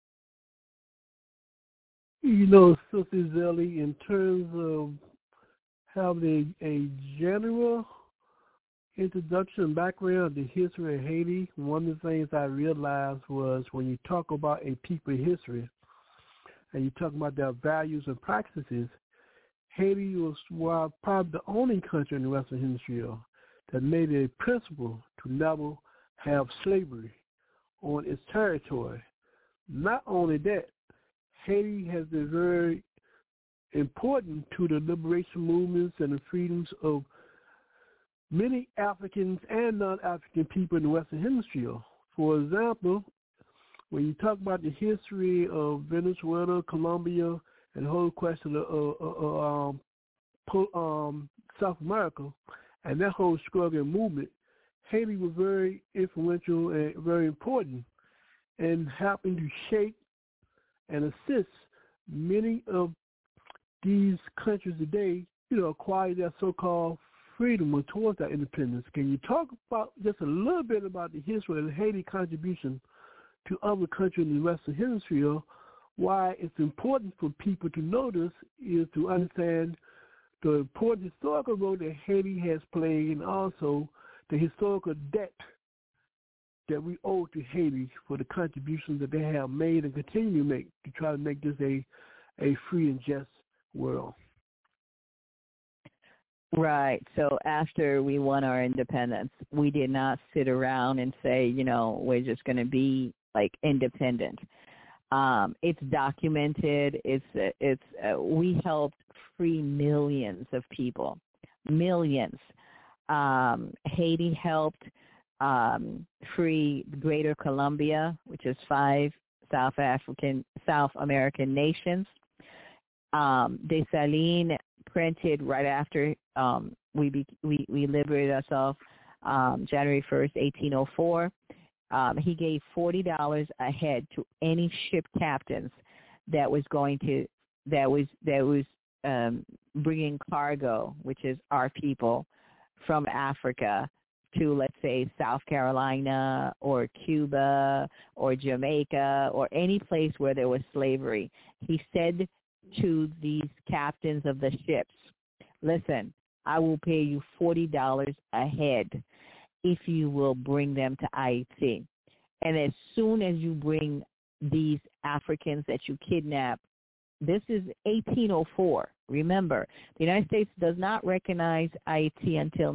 Sister Zelly, in terms of having a general introduction background of the history of Haiti, one of the things I realized was when you talk about a people history and you talk about their values and practices, Haiti was probably the only country in the Western Hemisphere that made it a principle to never have slavery on its territory. Not only that, Haiti has been very important to the liberation movements and the freedoms of many Africans and non-African people in the Western Hemisphere. For example, when you talk about the history of Venezuela, Colombia, and the whole question of South America and that whole struggle and movement, Haiti was very influential and very important in helping to shape and assist many of these countries today, acquire their so-called freedom or towards that independence. Can you talk about just a little bit about the history of Haiti's contribution to other countries in the Western Hemisphere why it's important for people to know this is to understand the important historical role that Haiti has played, and also the historical debt that we owe to Haiti for the contributions that they have made and continue to make to try to make this a free and just world. Right. So after we won our independence, we did not sit around and say, we're just going to be like independent. It's documented. We helped free millions of people, millions. Haiti helped free Greater Colombia, which is 5 South American nations. Dessalines printed right after we liberated ourselves, January 1st, 1804. He gave $40 a head to any ship captains that was bringing cargo, which is our people, from Africa to, let's say, South Carolina or Cuba or Jamaica or any place where there was slavery. He said to these captains of the ships, listen, I will pay you $40 a head if you will bring them to Haiti. And as soon as you bring these Africans that you kidnap, this is 1804. Remember, the United States does not recognize Haiti until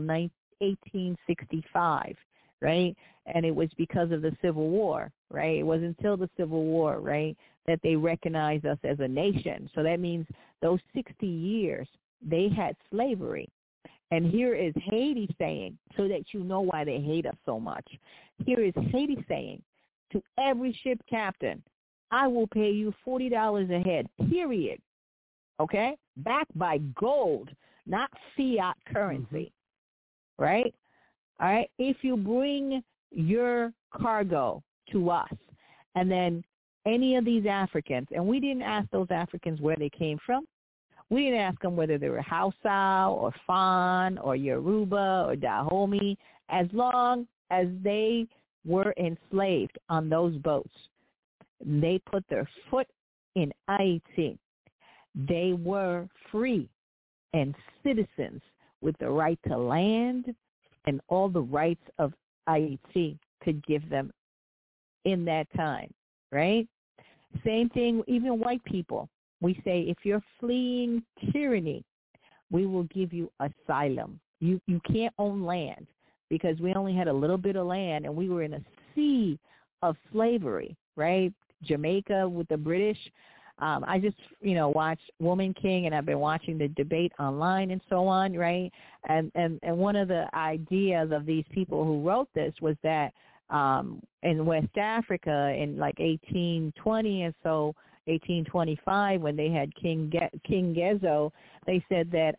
1865, right? And it was because of the Civil War, right? It was until the Civil War, right, that they recognized us as a nation. So that means those 60 years, they had slavery. And here is Haiti saying, so that you know why they hate us so much, here is Haiti saying to every ship captain, I will pay you $40 a head, period, okay? Backed by gold, not fiat currency, right? All right, if you bring your cargo to us, and then any of these Africans, and we didn't ask those Africans where they came from. We didn't ask them whether they were Hausa or Fan or Yoruba or Dahomey, as long as they were enslaved on those boats. They put their foot in Haiti. They were free and citizens with the right to land and all the rights of Haiti could give them in that time, right? Same thing, even white people. We say, if you're fleeing tyranny, we will give you asylum. You can't own land because we only had a little bit of land and we were in a sea of slavery, right? Jamaica with the British. I just, watched Woman King, and I've been watching the debate online and so on, right? And one of the ideas of these people who wrote this was that in West Africa in like 1820 and so, 1825, when they had King Gezo, they said that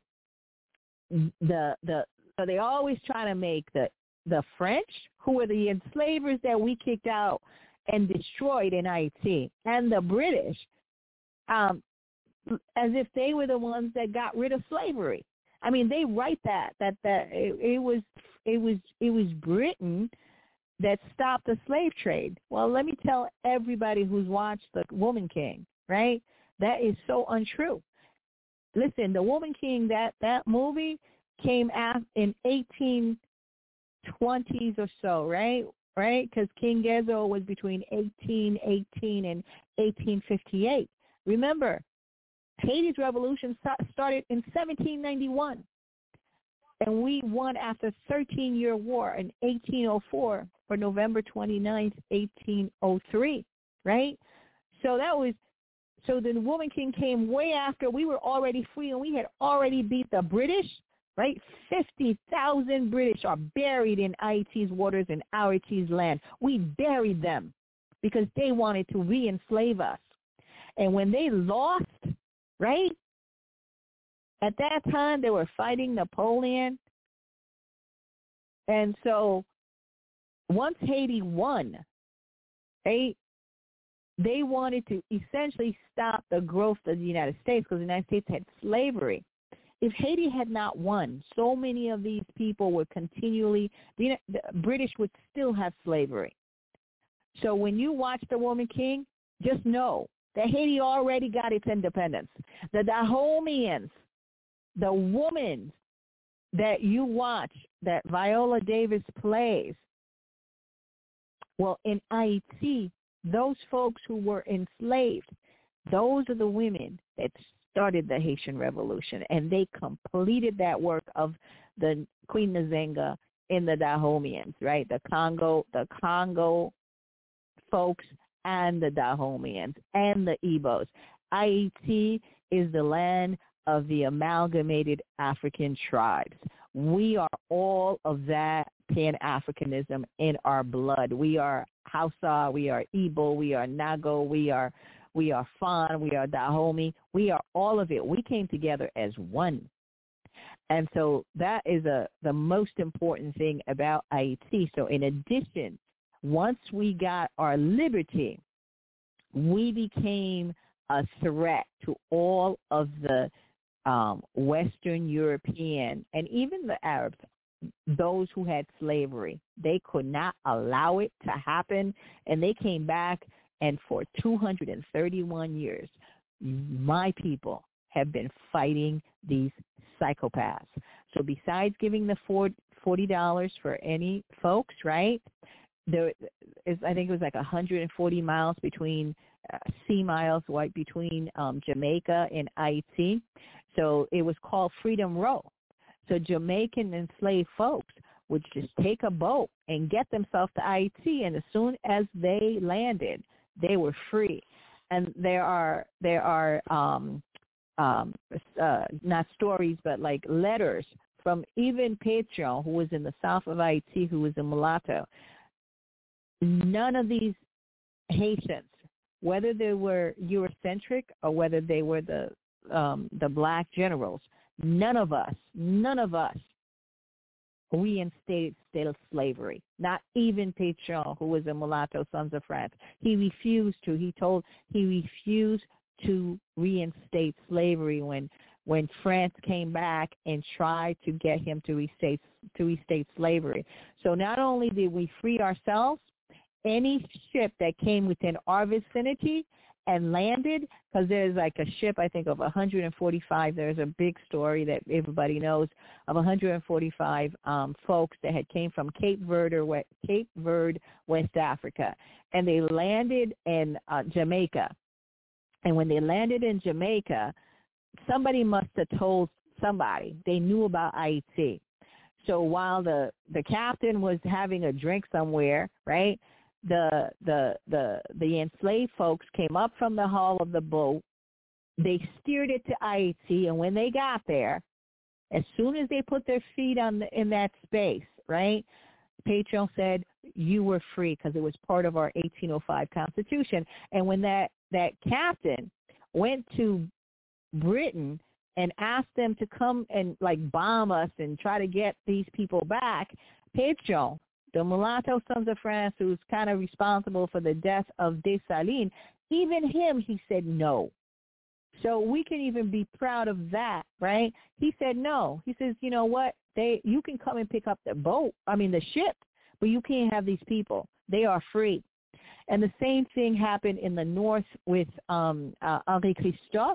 so they always try to make the French, who were the enslavers that we kicked out and destroyed in Haiti, and the British, as if they were the ones that got rid of slavery. I mean, they write that it was Britain that stopped the slave trade. Well, let me tell everybody who's watched The Woman King, right? That is so untrue. Listen, The Woman King, that movie came out in 1820s or so, right? Right? Because King Gezo was between 1818 and 1858. Remember, Haiti's revolution started in 1791. And we won after a 13-year war in 1804 for November 29th, 1803, right? So the Woman King came way after we were already free and we had already beat the British, right? 50,000 British are buried in Haiti's waters and Haiti's land. We buried them because they wanted to re-enslave us. And when they lost, right, at that time, they were fighting Napoleon. And so once Haiti won, they wanted to essentially stop the growth of the United States because the United States had slavery. If Haiti had not won, so many of these people would the British would still have slavery. So when you watch The Woman King, just know that Haiti already got its independence. The Dahomians, the woman that you watch, that Viola Davis plays, well, in Haiti, those folks who were enslaved, those are the women that started the Haitian Revolution, and they completed that work of the Queen Nzenga in the Dahomians, right? The Congo folks and the Dahomians and the Igbos. Haiti is the land of the amalgamated African tribes. We are all of that Pan-Africanism in our blood. We are Hausa, we are Igbo, we are Nago, we are Fan, we are Dahomey. We are all of it. We came together as one. And so that is the most important thing about Haiti. So in addition, once we got our liberty, we became a threat to all of the Western European and even the Arabs, those who had slavery. They could not allow it to happen, and they came back, and for 231 years, my people have been fighting these psychopaths. So besides giving the $40 for any folks, right, there is, I think it was like 140 miles between sea miles right between Jamaica and Haiti. So it was called Freedom Row. So Jamaican enslaved folks would just take a boat and get themselves to Haiti, and as soon as they landed, they were free. And there are not stories, but like letters from even Petron, who was in the south of Haiti, who was a mulatto. None of these Haitians, whether they were Eurocentric or whether they were the black generals, none of us reinstated slavery. Not even Petron, who was a mulatto, Sons of France. He refused to reinstate slavery when France came back and tried to get him to restate slavery. So not only did we free ourselves, any ship that came within our vicinity and landed, because there's like a ship, I think, of 145. There's a big story that everybody knows of 145 folks that had came from Cape Verde, West Africa, and they landed in Jamaica. And when they landed in Jamaica, somebody must have told somebody. They knew about Haiti. So while the captain was having a drink somewhere, right, the enslaved folks came up from the hull of the boat. They steered it to Haiti, and when they got there, as soon as they put their feet in that space, right, Petron said, you were free, because it was part of our 1805 Constitution. And when that captain went to Britain and asked them to come and like bomb us and try to get these people back, Petron, the mulatto Sons of France, who's kind of responsible for the death of Dessalines, even him, he said no. So we can even be proud of that, right? He said no. He says, you know what? You can come and pick up the ship, but you can't have these people. They are free. And the same thing happened in the north with Henri Christophe.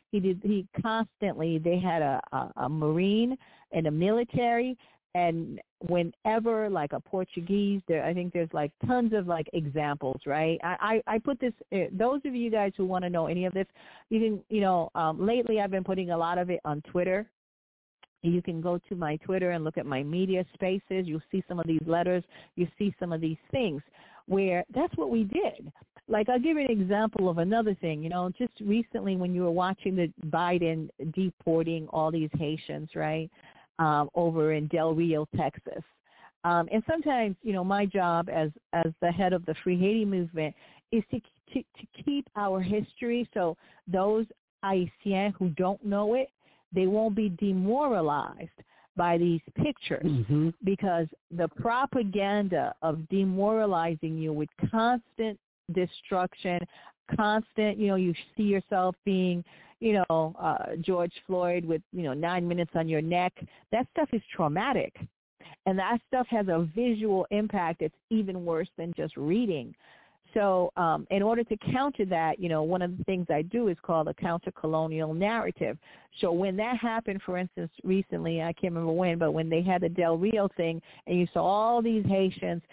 They had a Marine and a military, and whenever like a Portuguese, I think there's like tons of like examples, right? I put this, those of you guys who want to know any of this, you can, lately I've been putting a lot of it on Twitter. You can go to my Twitter and look at my media spaces. You'll see some of these letters. You see some of these things where that's what we did. Like, I'll give you an example of another thing. Just recently when you were watching the Biden deporting all these Haitians, right, over in Del Rio, Texas. And sometimes, my job as the head of the Free Haiti movement is to keep our history so those Haitians who don't know it, they won't be demoralized by these pictures, because the propaganda of demoralizing you with constant destruction, constant, you see yourself being, George Floyd with, 9 minutes on your neck. That stuff is traumatic. And that stuff has a visual impact that's even worse than just reading. So in order to counter that, one of the things I do is called a counter-colonial narrative. So when that happened, for instance, recently, I can't remember when, but when they had the Del Rio thing and you saw all these Haitians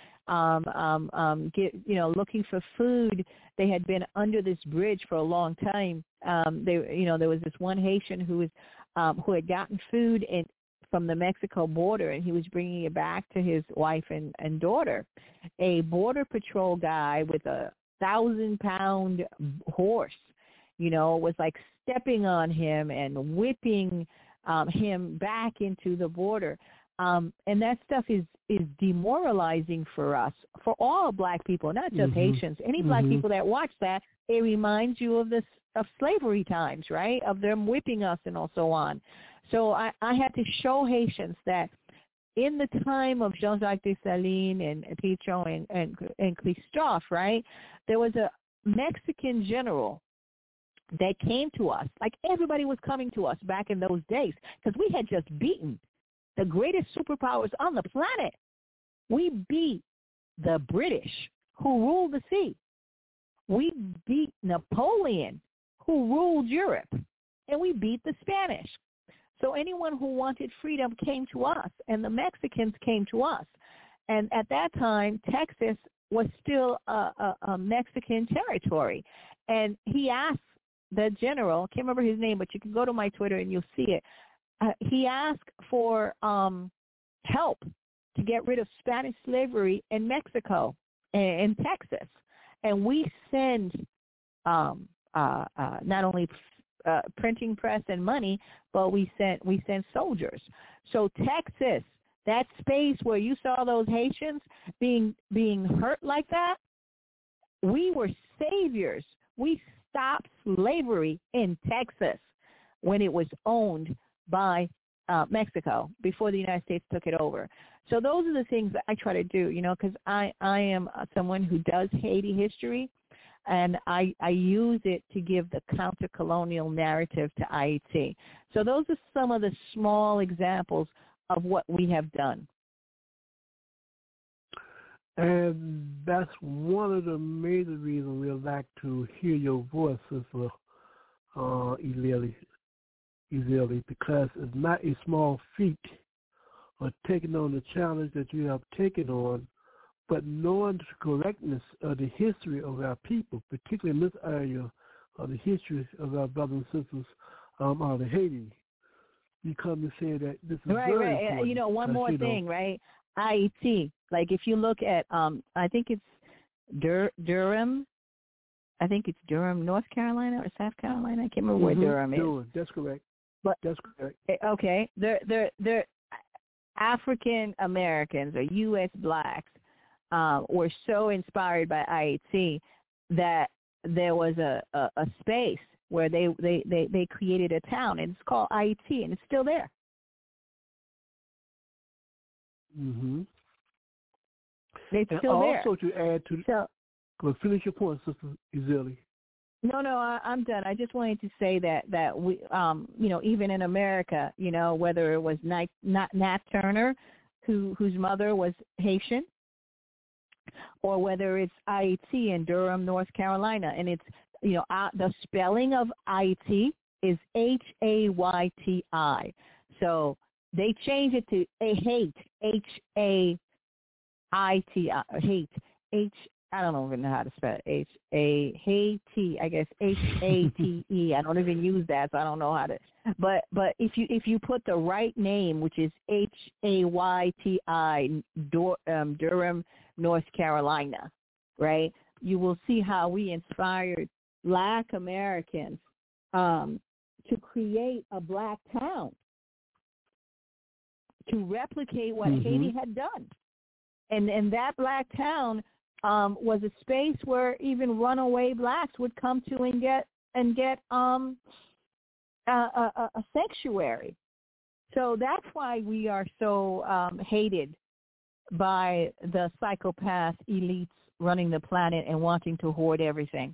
looking for food, they had been under this bridge for a long time. There was this one Haitian who had gotten food from the Mexico border, and he was bringing it back to his wife and daughter. A border patrol guy with a 1,000-pound horse, was like stepping on him and whipping him back into the border. And that stuff is demoralizing for us, for all black people, not just Haitians. Any black people that watch that, it reminds you of slavery times, right? Of them whipping us and so on. So I had to show Haitians that in the time of Jean-Jacques Dessalines and Pétion and Christophe, right, there was a Mexican general that came to us. Like everybody was coming to us back in those days because we had just beaten the greatest superpowers on the planet. We beat the British, who ruled the sea. We beat Napoleon, who ruled Europe. And we beat the Spanish. So anyone who wanted freedom came to us, and the Mexicans came to us. And at that time, Texas was still a Mexican territory. And he asked the general, I can't remember his name, but you can go to my Twitter and you'll see it. He asked for help to get rid of Spanish slavery in Mexico and Texas. And we send not only printing press and money, but we sent soldiers. So Texas, that space where you saw those Haitians being hurt like that, we were saviors. We stopped slavery in Texas when it was owned by Mexico before the United States took it over. So those are the things that I try to do, because I am someone who does Haiti history. And I use it to give the counter-colonial narrative to IET. So those are some of the small examples of what we have done. And that's one of the major reasons we'd like to hear your voice, Sister Ezeli, because it's not a small feat of taking on the challenge that you have taken on, but knowing the correctness of the history of our people, particularly in this area of the history of our brothers and sisters out of Haiti, you come to say that this is very important. One more thing, right? IET, like if you look at, I think it's Durham. I think it's Durham, North Carolina or South Carolina. I can't remember where Durham is. Durham, that's correct. That's correct. Okay, they're African Americans or U.S. blacks. Were so inspired by IET that there was a space where they created a town, and it's called IET, and it's still there. Mm-hmm. It's and still also there. Also to add to, go finish your point, Sister Ezeli. No, I'm done. I just wanted to say that we, even in America, whether it was Nat Turner, whose mother was Haitian, or whether it's IET in Durham, North Carolina. And it's, the spelling of IET is Hayti. So they changed it to hate, Haiti, hate, I don't even know how to spell it, Haiti, I guess, Hate. I don't even use that, so I don't know how to. But if you put the right name, which is Hayti, Durham, North Carolina, right, you will see how we inspired Black Americans to create a black town, to replicate what Haiti had done. And that black town was a space where even runaway blacks would come to and get a sanctuary. So that's why we are so hated by the psychopath elites running the planet and wanting to hoard everything.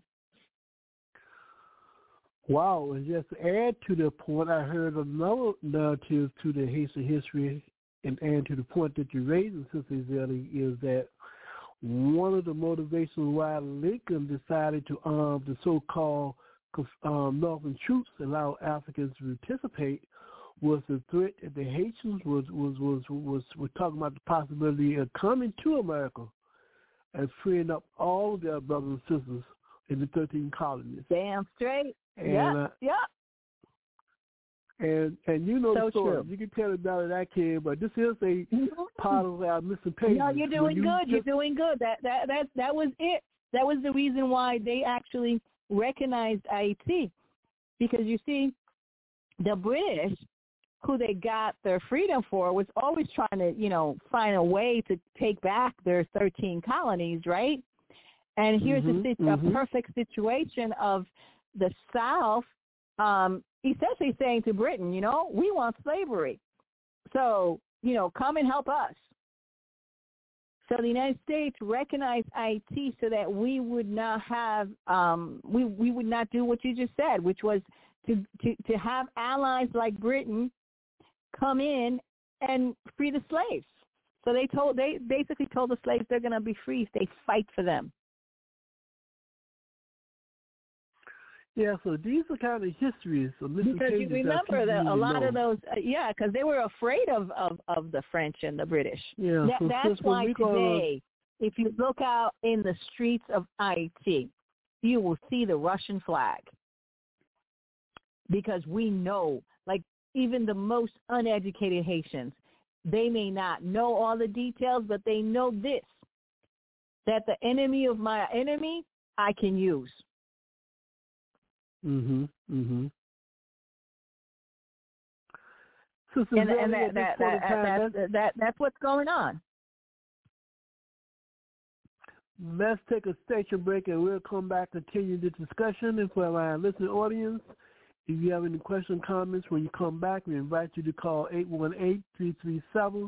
Wow, and just to add to the point, I heard another narrative to the Haitian history and to the point that you're raising, Sister Ezeli, is that one of the motivations why Lincoln decided to arm the so-called Northern troops, allow Africans to participate, was the threat that the Haitians was talking about the possibility of coming to America and freeing up all of their brothers and sisters in the 13 colonies. Damn straight. And, And you know so the story. True. You can tell about it, I can, but this is a part of our missing pages. No, you're doing good. You're doing good. That was it. That was the reason why they actually recognized Haiti, because you see, the British, who they got their freedom for, was always trying to, find a way to take back their 13 colonies, right? And here's a perfect situation of the South essentially saying to Britain, we want slavery. So, come and help us. So the United States recognized Haiti so that we would not have, we would not do what you just said, which was to have allies like Britain come in and free the slaves. So they basically told the slaves they're going to be free if they fight for them. Yeah, so these are kind of histories. Because you remember that a lot of those, because they were afraid of the French and the British. Yeah, that's why today, if you look out in the streets of Haiti, you will see the Russian flag. Because we know, like even the most uneducated Haitians, they may not know all the details, but they know this, that the enemy of my enemy I can use. And that's what's going on. Let's take a station break, and we'll come back and continue this discussion. And for our listening audience, if you have any questions, comments, when you come back, we invite you to call 818-337-0016.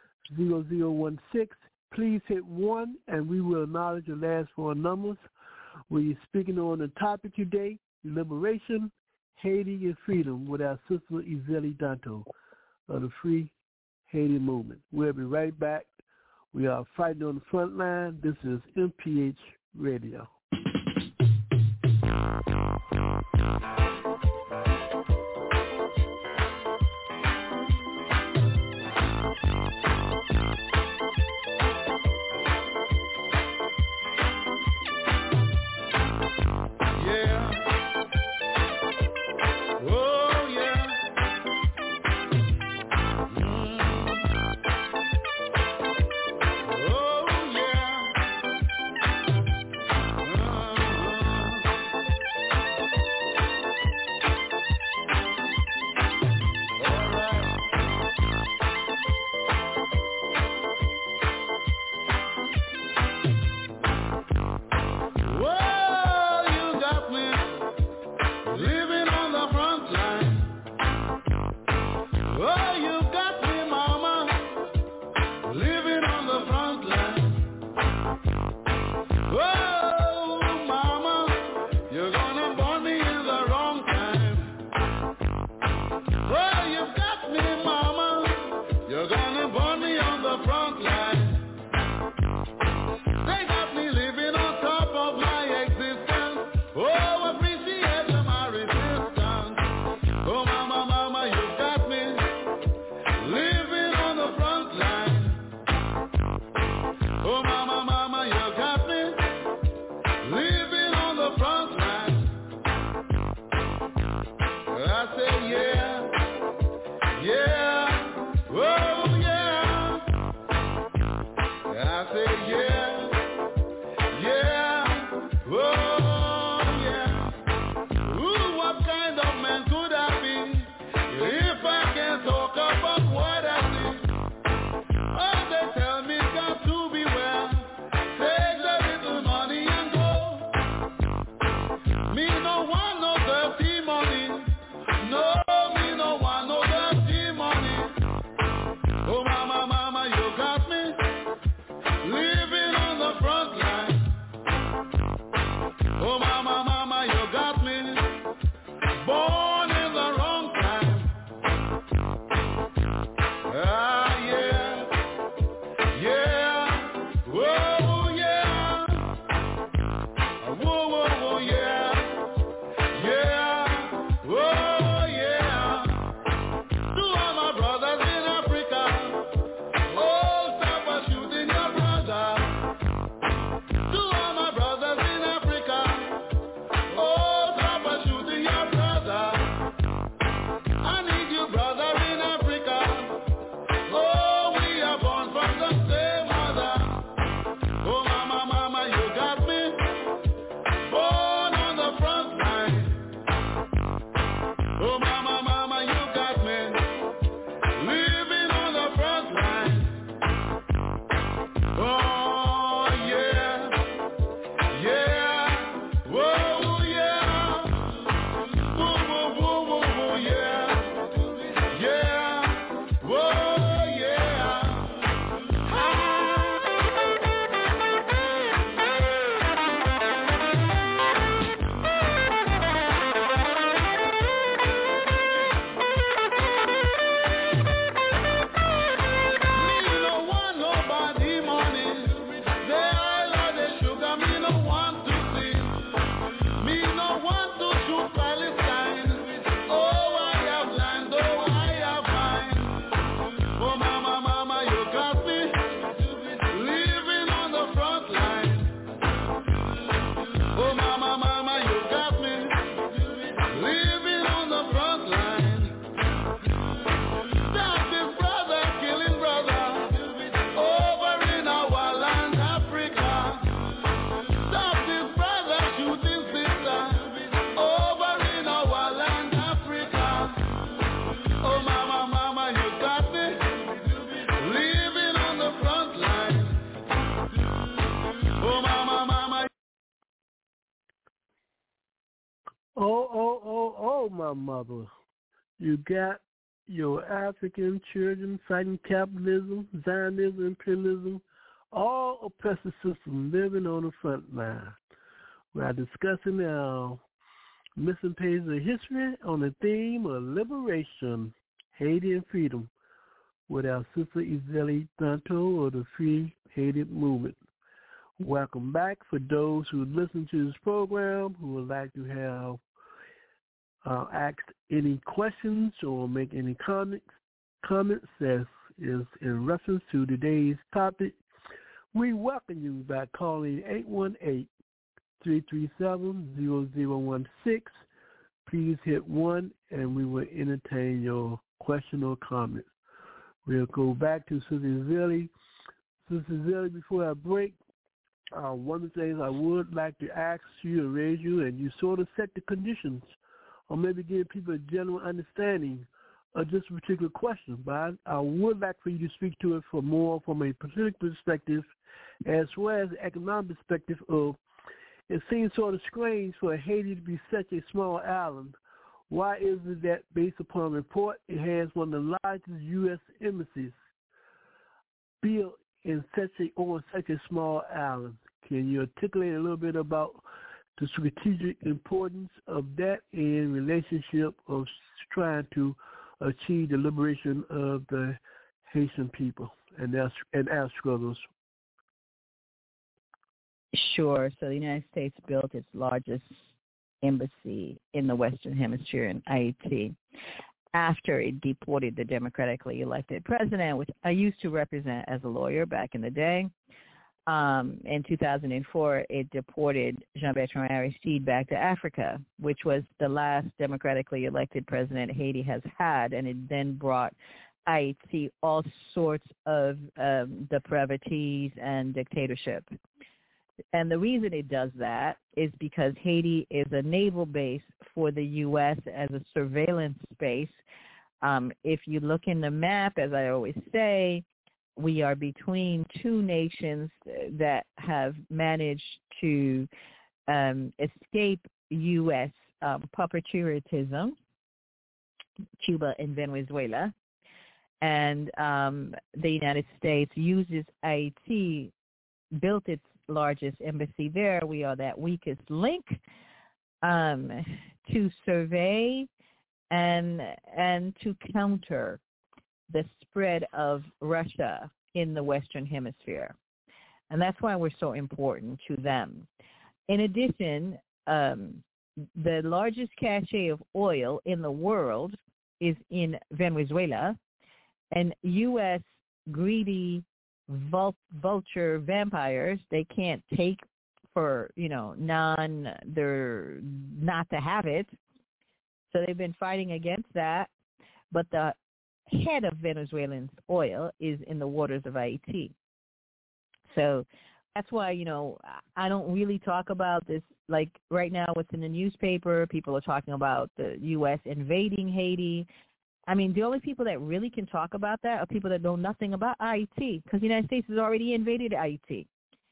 Please hit 1, and we will acknowledge the last 4 numbers. We're speaking on the topic today, liberation, Haiti, and freedom, with our sister Ezeli Danto of the Free Haiti Movement. We'll be right back. We are fighting on the front line. This is MPH Radio. Me no want no dirty money. No, me Oh, my mother. You got your African children fighting capitalism, Zionism, imperialism, all oppressive systems living on the front line. We are discussing our missing pages of history on the theme of liberation, Haiti and freedom, with our sister Ezeli Danto of the Free Haiti Movement. Welcome back. For those who listen to this program who would like to have asked any questions or make any comments that is in reference to today's topic, we welcome you by calling 818-337-0016. Please hit 1 and we will entertain your question or comment. We'll go back to Sister Ezeli. Sister Ezeli, before I break, one of the things I would like to ask you or raise you, and you sort of set the conditions, or maybe give people a general understanding of this particular question. But I would like for you to speak to it for more from a political perspective, as well as the economic perspective of, it seems sort of strange for Haiti to be such a small island. Why is it that, based upon report, it has one of the largest U.S. embassies built on such a small island? Can you articulate a little bit about the strategic importance of that in relationship of trying to achieve the liberation of the Haitian people and our struggles? Sure. So the United States built its largest embassy in the Western Hemisphere in Haiti after it deported the democratically elected president, which I used to represent as a lawyer back in the day. In 2004, it deported Jean-Bertrand Aristide back to Africa, which was the last democratically elected president Haiti has had, and it then brought Haiti all sorts of depravities and dictatorship. And the reason it does that is because Haiti is a naval base for the U.S. as a surveillance space. If you look in the map, as I always say, we are between two nations that have managed to escape U.S. puppeteerism, Cuba and Venezuela. And the United States uses Haiti, built its largest embassy there. We are that weakest link to survey and to counter the spread of Russia in the Western Hemisphere. And that's why we're so important to them. In addition, the largest cache of oil in the world is in Venezuela, and U.S. greedy vulture vampires, they can't take for, they're not to have it. So they've been fighting against that. But the head of Venezuelan oil is in the waters of Haiti. So that's why, I don't really talk about this. Like right now, what's in the newspaper, people are talking about the U.S. invading Haiti. I mean, the only people that really can talk about that are people that know nothing about Haiti, because the United States has already invaded Haiti.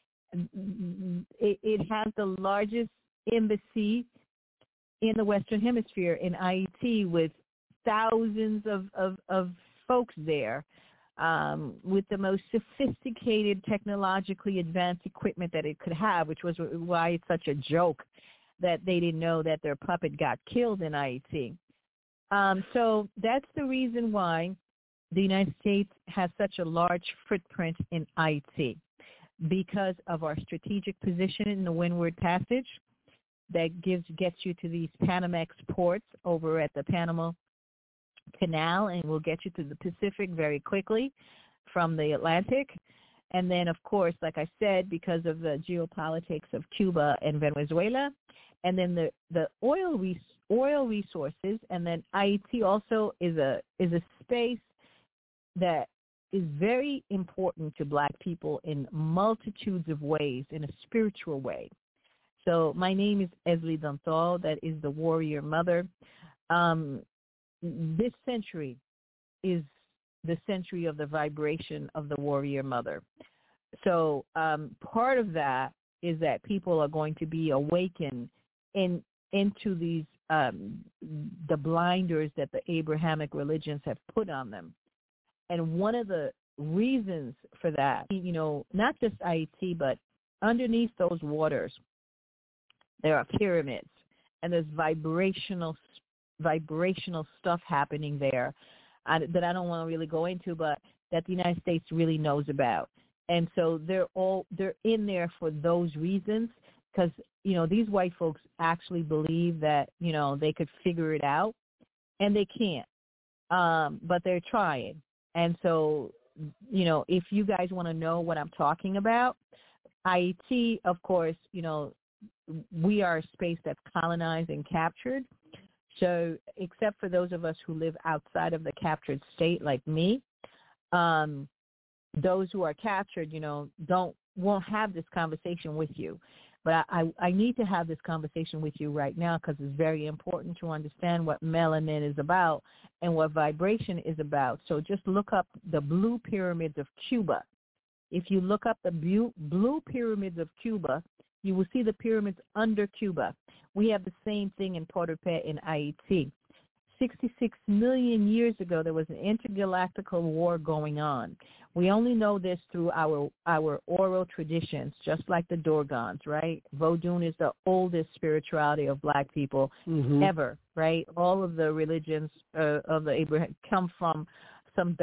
It has the largest embassy in the Western Hemisphere in Haiti, with thousands of folks there, with the most sophisticated, technologically advanced equipment that it could have, which was why it's such a joke that they didn't know that their puppet got killed in Haiti. So that's the reason why the United States has such a large footprint in Haiti, because of our strategic position in the Windward Passage that gets you to these Panamax ports over at the Panama Canal, and will get you to the Pacific very quickly from the Atlantic. And then, of course, like I said, because of the geopolitics of Cuba and Venezuela, and then the oil resources, and then Haiti also is a space that is very important to Black people in multitudes of ways, in a spiritual way. So my name is Ezeli Danto, that is the warrior mother. This century is the century of the vibration of the warrior mother. So part of that is that people are going to be awakened in into these the blinders that the Abrahamic religions have put on them. And one of the reasons for that, not just Haiti, but underneath those waters, there are pyramids, and there's vibrational stuff happening there that I don't want to really go into, but that the United States really knows about. And so they're in there for those reasons, because these white folks actually believe that they could figure it out, and they can't, but they're trying. And so if you guys want to know what I'm talking about, Haiti, of course, we are a space that's colonized and captured. So except for those of us who live outside of the captured state like me, those who are captured, won't have this conversation with you. But I need to have this conversation with you right now, because it's very important to understand what melanin is about and what vibration is about. So just look up the Blue Pyramids of Cuba. If you look up the Blue Pyramids of Cuba, you will see the pyramids under Cuba. We have the same thing in Port-au-Prince in Haiti. 66 million years ago, there was an intergalactical war going on. We only know this through our oral traditions, just like the Dorgons, right? Vodun is the oldest spirituality of black people ever, right? All of the religions of the Abraham come from some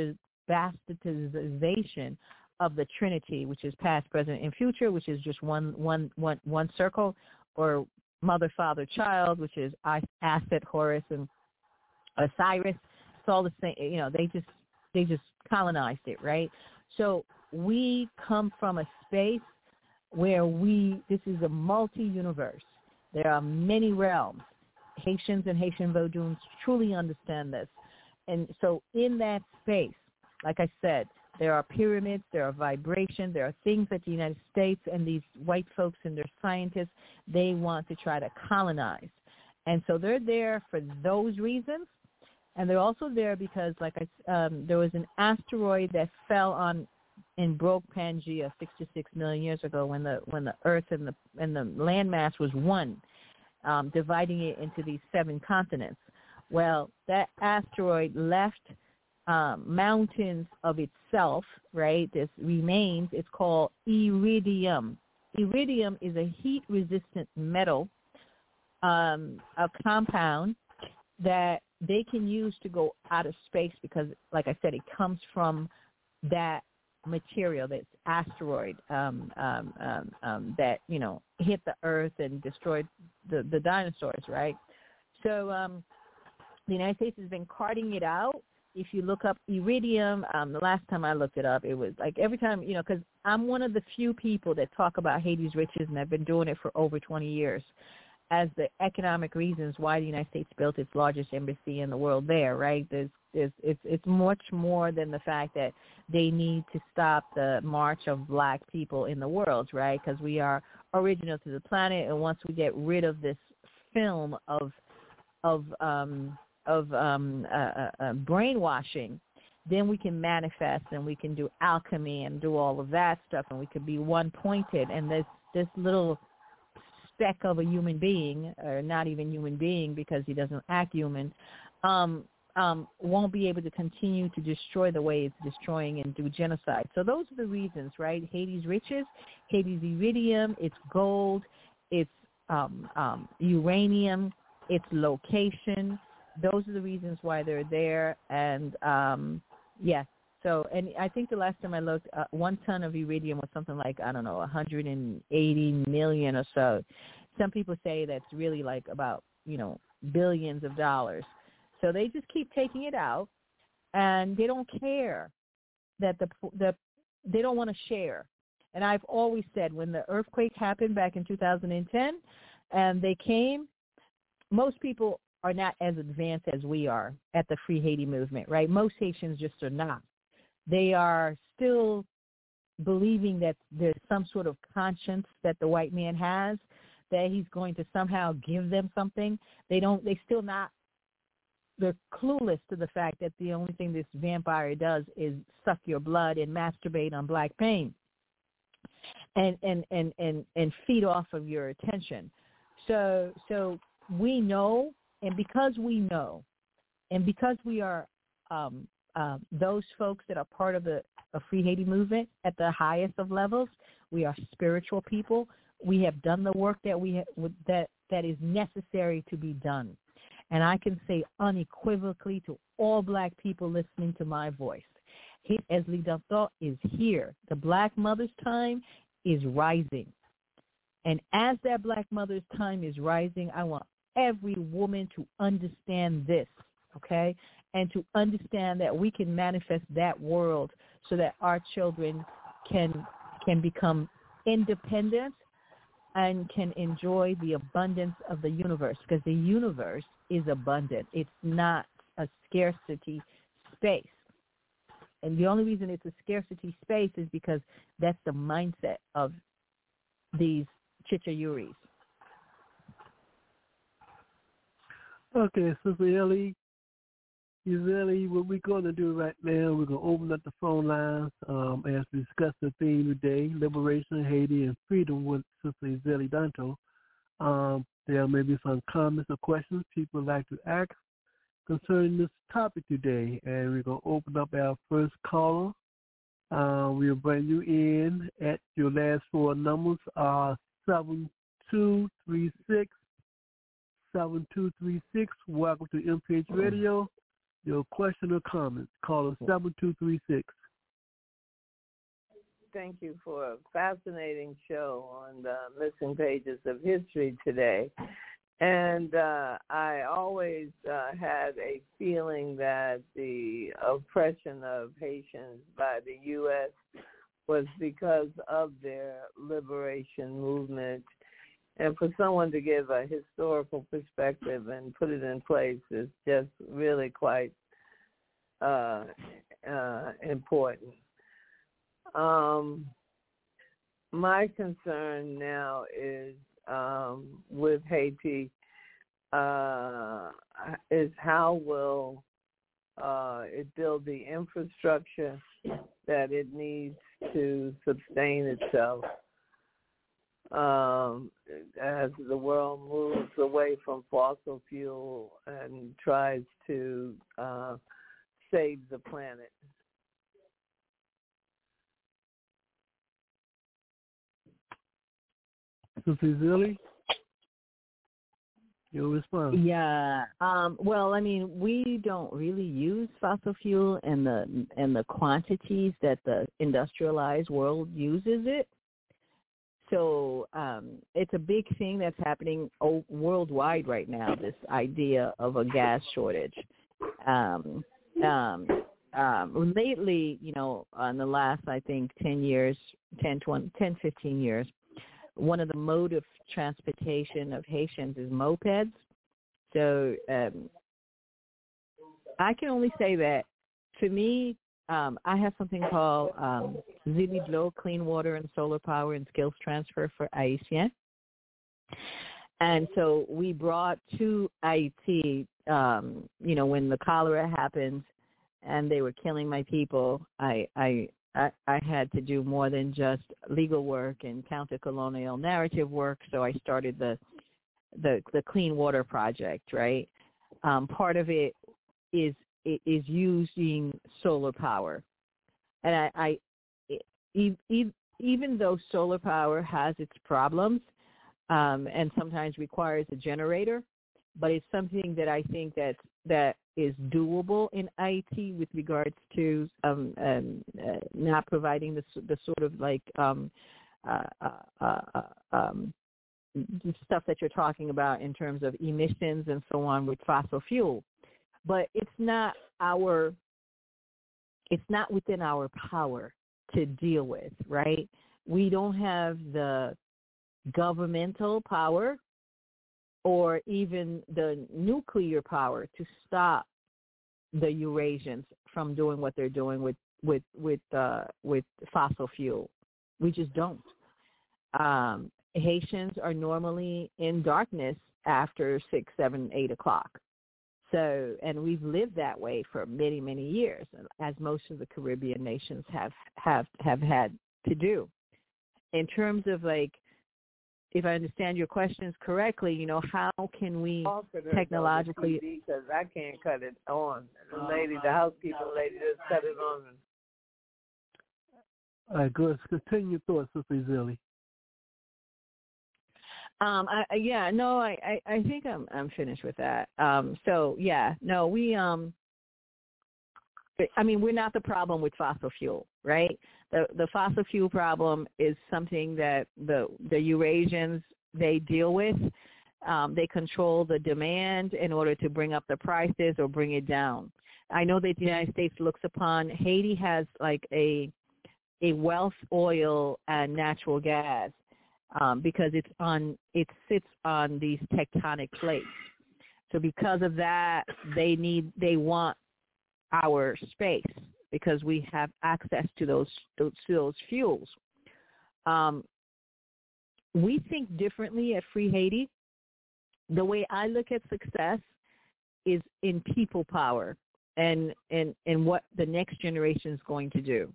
bastardization of the Trinity, which is past, present, and future, which is just one circle, or mother, father, child, which is Aset, Horus, and Osiris. It's all the same. They just colonized it, right? So we come from a space where this is a multi-universe. There are many realms. Haitians and Haitian Voduns truly understand this. And so in that space, like I said, there are pyramids, there are vibration, there are things that the United States and these white folks and their scientists, they want to try to colonize. And so they're there for those reasons. And they're also there because, there was an asteroid that fell and broke Pangea 66 million years ago, when the Earth and the landmass was one, dividing it into these 7 continents. Well, that asteroid left mountains of itself, right? This remains. It's called iridium. Iridium is a heat-resistant metal, a compound that they can use to go out of space, because, like I said, it comes from that material, that's asteroid that hit the Earth and destroyed the dinosaurs, right? So the United States has been carting it out. If you look up iridium, the last time I looked it up, it was like every time, because I'm one of the few people that talk about Haiti's riches, and I've been doing it for over 20 years, as the economic reasons why the United States built its largest embassy in the world there, right? It's much more than the fact that they need to stop the march of black people in the world, right? Because we are original to the planet, and once we get rid of this film of brainwashing, then we can manifest, and we can do alchemy and do all of that stuff, and we could be one-pointed. And this little speck of a human being, or not even human being because he doesn't act human, won't be able to continue to destroy the way it's destroying and do genocide. So those are the reasons, right? Haiti's riches, Haiti's iridium, its gold, its uranium, its location. Those are the reasons why they're there. And yes. So, and I think the last time I looked, 1 ton of iridium was something like, 180 million or so. Some people say that's really like about, billions of dollars. So they just keep taking it out, and they don't care that they don't want to share. And I've always said, when the earthquake happened back in 2010, and they came, most people are not as advanced as we are at the Free Haiti movement, right? Most Haitians just are not. They are still believing that there's some sort of conscience that the white man has, that he's going to somehow give them something. They're clueless to the fact that the only thing this vampire does is suck your blood and masturbate on black pain and feed off of your attention. So we know, and because we know, and because we are those folks that are part of the Free Haiti movement at the highest of levels, we are spiritual people. We have done the work that that is necessary to be done. And I can say unequivocally to all black people listening to my voice, Hit Esli Danto is here. The black mother's time is rising. And as that black mother's time is rising, I want every woman to understand this, okay? And to understand that we can manifest that world so that our children can become independent and can enjoy the abundance of the universe, because the universe is abundant. It's not a scarcity space. And the only reason it's a scarcity space is because that's the mindset of these Chichayuris. Okay, Sister Ellie, what we're going to do right now, we're going to open up the phone lines as we discuss the theme today, Liberation, Haiti, and Freedom with Sister Ezeli Danto. There may be some comments or questions people would like to ask concerning this topic today, and we're going to open up our first caller. We'll bring you in at your last four numbers are 7236. 7236. Welcome to MPH Radio. Your question or comments, call us 7236. Thank you for a fascinating show on the missing pages of history today. And I always had a feeling that the oppression of Haitians by the U.S. was because of their liberation movement. And for someone to give a historical perspective and put it in place is just really quite important. My concern now is with Haiti is how will it build the infrastructure that it needs to sustain itself as the world moves away from fossil fuel and tries to save the planet. Sister Ezeli, your response? Yeah. Well, I mean, we don't really use fossil fuel in the quantities that the industrialized world uses it. So it's a big thing that's happening worldwide right now, this idea of a gas shortage. Lately, you know, in the last, I think, 10 years, 10, 15 years, one of the mode of transportation of Haitians is mopeds. So I can only say that, to me, I have something called Zilidlo, Clean Water and Solar Power and Skills Transfer for Haitians. And so we brought to Haiti, you know, when the cholera happened and they were killing my people, I had to do more than just legal work and counter-colonial narrative work, so I started the Clean Water Project, right? Part of it is using solar power. And even though solar power has its problems and sometimes requires a generator, but it's something that I think that is doable in IT with regards to not providing the sort of like the stuff that you're talking about in terms of emissions and so on with fossil fuel. But it's not within our power to deal with, right? We don't have the governmental power or even the nuclear power to stop the Eurasians from doing what they're doing with fossil fuel. We just don't. Haitians are normally in darkness after 6, 7, 8 o'clock. So, and we've lived that way for many, many years, as most of the Caribbean nations have had to do. In terms of like if I understand your questions correctly, how can we technologically? Because I can't cut it on. The housekeeper lady, just cut it on. All right, good. Continue your thoughts, Sister Ezeli. I think I'm finished with that. We're not the problem with fossil fuel, right? The fossil fuel problem is something that the Eurasians, they deal with. They control the demand in order to bring up the prices or bring it down. I know that the United States looks upon Haiti has like a wealth, oil, and natural gas because it sits on these tectonic plates. So because of that, they want our space because we have access to those fuels. We think differently at Free Haiti. The way I look at success is in people power and what the next generation is going to do.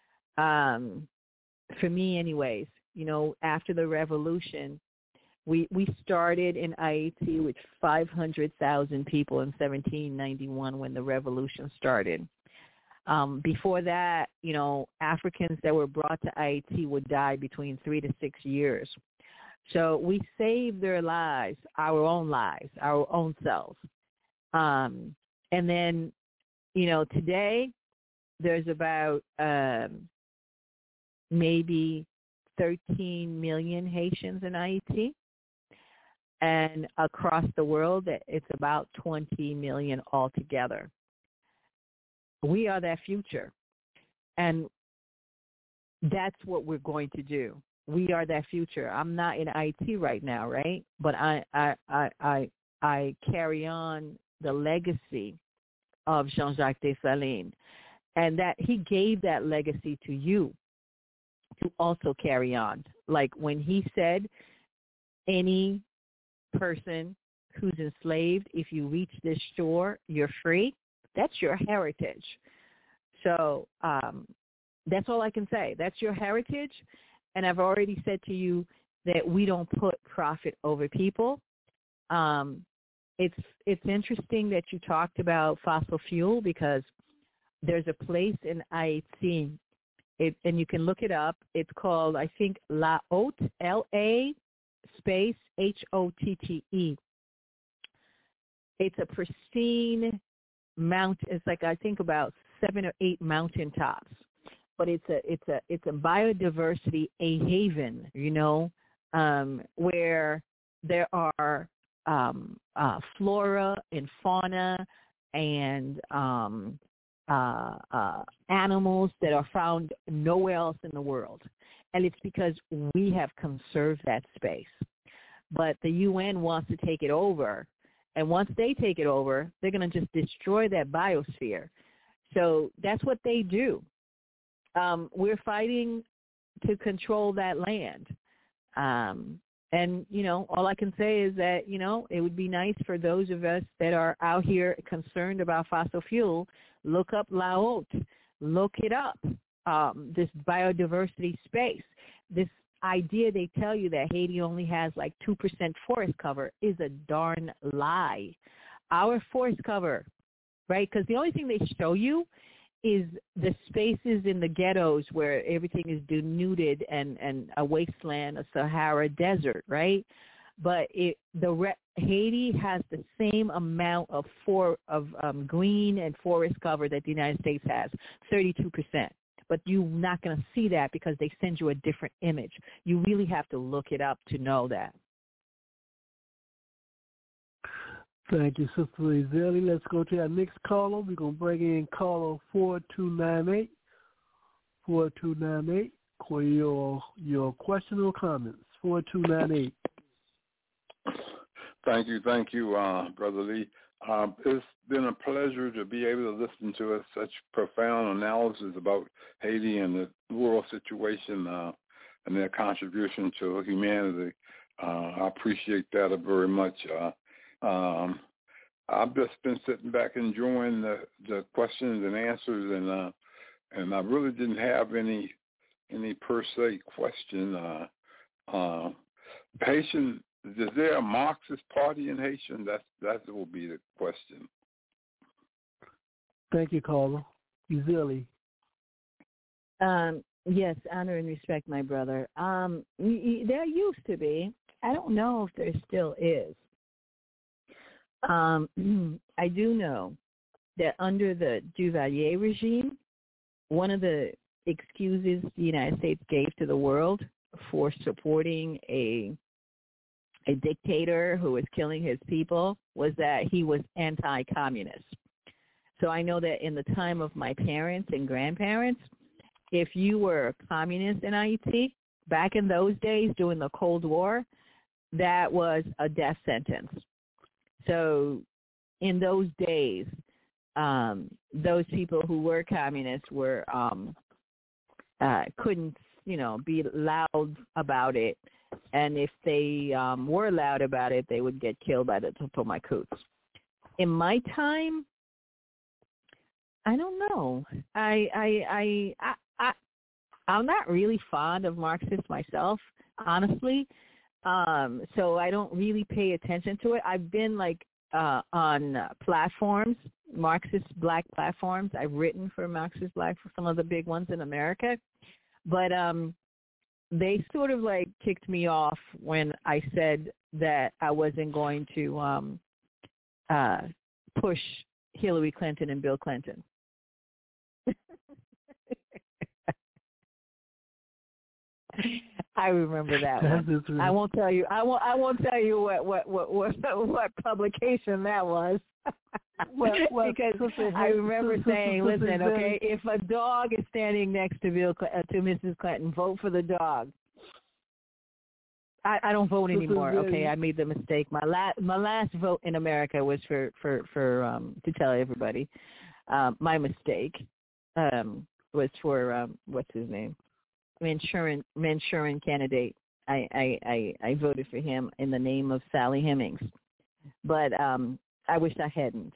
For me anyways, after the revolution, we started in Haiti with 500,000 people in 1791 when the revolution started. Before that, Africans that were brought to Haiti would die between 3 to 6 years. So we saved their lives, our own selves. And then, today there's about maybe 13 million Haitians in Haiti. And across the world, it's about 20 million altogether. We are that future. And that's what we're going to do. We are that future. I'm not in IT right now, right? But I carry on the legacy of Jean-Jacques Dessalines, and that he gave that legacy to you to also carry on. Like when he said, any person who's enslaved, if you reach this shore, you're free. That's your heritage. So that's all I can say. That's your heritage. And I've already said to you that we don't put profit over people. It's interesting that you talked about fossil fuel because there's a place in Haiti, and you can look it up. It's called, I think, La Haute, L-A space H-O-T-T-E. It's a pristine mountain. It's like, I think, about 7 or 8 mountaintops. But it's a biodiversity haven, where there are flora and fauna and animals that are found nowhere else in the world. And it's because we have conserved that space. But the UN wants to take it over. And once they take it over, they're going to just destroy that biosphere. So that's what they do. We're fighting to control that land. And, all I can say is that, it would be nice for those of us that are out here concerned about fossil fuel, look up La Haute, look it up, this biodiversity space. This idea they tell you that Haiti only has like 2% forest cover is a darn lie. Our forest cover, right, because the only thing they show you is the spaces in the ghettos where everything is denuded and a wasteland, a Sahara desert, right? But Haiti has the same amount of green and forest cover that the United States has, 32%. But you're not going to see that because they send you a different image. You really have to look it up to know that. Thank you, Sister Ezeli. Let's go to our next caller. We're going to bring in caller 4298. 4298 for your question or comments. 4298. Thank you, Brother Lee. It's been a pleasure to be able to listen to such profound analysis about Haiti and the world situation and their contribution to humanity. I appreciate that very much. I've just been sitting back enjoying the questions and answers, and I really didn't have any per se question. Haitian, is there a Marxist party in Haitian? That will be the question. Thank you, caller. Easily. Yes, honor and respect, my brother. There used to be. I don't know if there still is. I do know that under the Duvalier regime, one of the excuses the United States gave to the world for supporting a dictator who was killing his people was that he was anti-communist. So I know that in the time of my parents and grandparents, if you were a communist in Haiti, back in those days during the Cold War, that was a death sentence. So in those days, those people who were communists were couldn't, be loud about it. And if they were loud about it, they would get killed by the Totomakouts. In my time, I don't know. I'm not really fond of Marxists myself, honestly. So I don't really pay attention to it. I've been on platforms, Marxist Black platforms. I've written for Marxist Black for some of the big ones in America. But they sort of kicked me off when I said that I wasn't going to push Hillary Clinton and Bill Clinton. I remember that one. I won't tell you. I won't tell you what publication that was. Because I remember saying, "Listen, okay, if a dog is standing next to Mrs. Clinton, vote for the dog." I don't vote anymore. Okay, I made the mistake. My last vote in America was for to tell everybody. My mistake was for what's his name, Manchurian candidate. I voted for him in the name of Sally Hemings, but I wish I hadn't.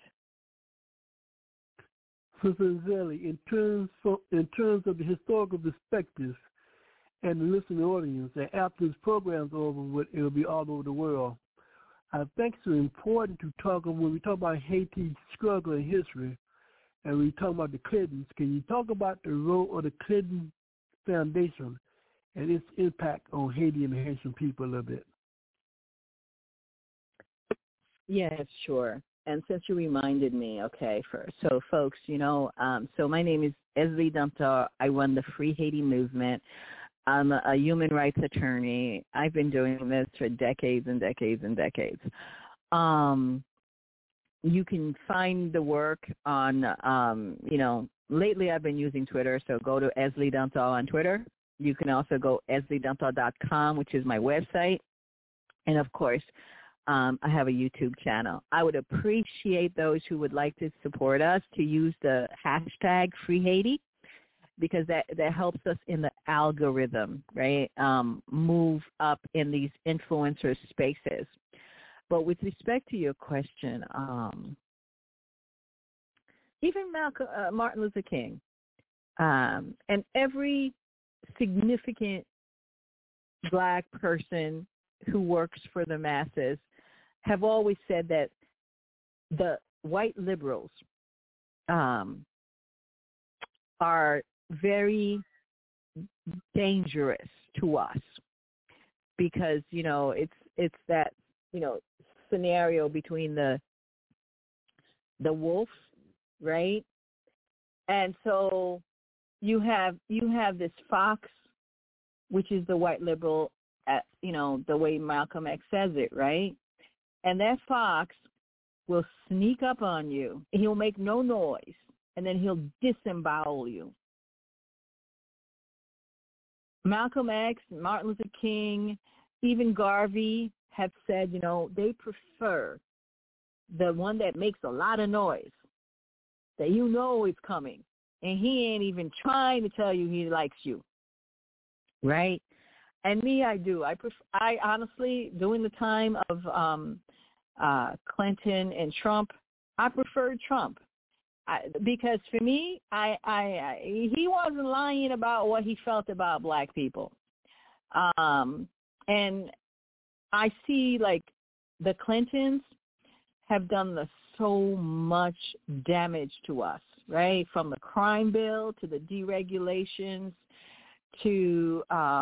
Sister Zelly, in terms of the historical perspectives and the listening audience, and after this program's over, it will be all over the world. I think it's important to talk when we talk about Haiti's struggle and history, and we talk about the Clintons. Can you talk about the role of the Clinton Foundation and its impact on Haiti and the Haitian people a little bit? Yes, sure. And since you reminded me, so folks, so my name is Esli Dumptar. I run the Free Haiti Movement. I'm a human rights attorney. I've been doing this for decades and decades and decades. You can find the work on, lately I've been using Twitter, so go to Esli Dumptar on Twitter. You can also go eslidumptar.com, which is my website. And, of course, I have a YouTube channel. I would appreciate those who would like to support us to use the hashtag Free Haiti, because that helps us in the algorithm, right? Move up in these influencer spaces. But with respect to your question, even Martin Luther King and every significant Black person who works for the masses have always said that the white liberals are very dangerous to us because, it's that, scenario between the wolf, right? And so you have this fox, which is the white liberal, the way Malcolm X says it, right? And that fox will sneak up on you. He'll make no noise, and then he'll disembowel you. Malcolm X, Martin Luther King, even Garvey have said, they prefer the one that makes a lot of noise, that is coming, and he ain't even trying to tell you he likes you, right? And me, I do. I honestly, during the time of Clinton and Trump, I preferred Trump because for me, he wasn't lying about what he felt about Black people, and I see like the Clintons have done so much damage to us, right? From the crime bill to the deregulations to,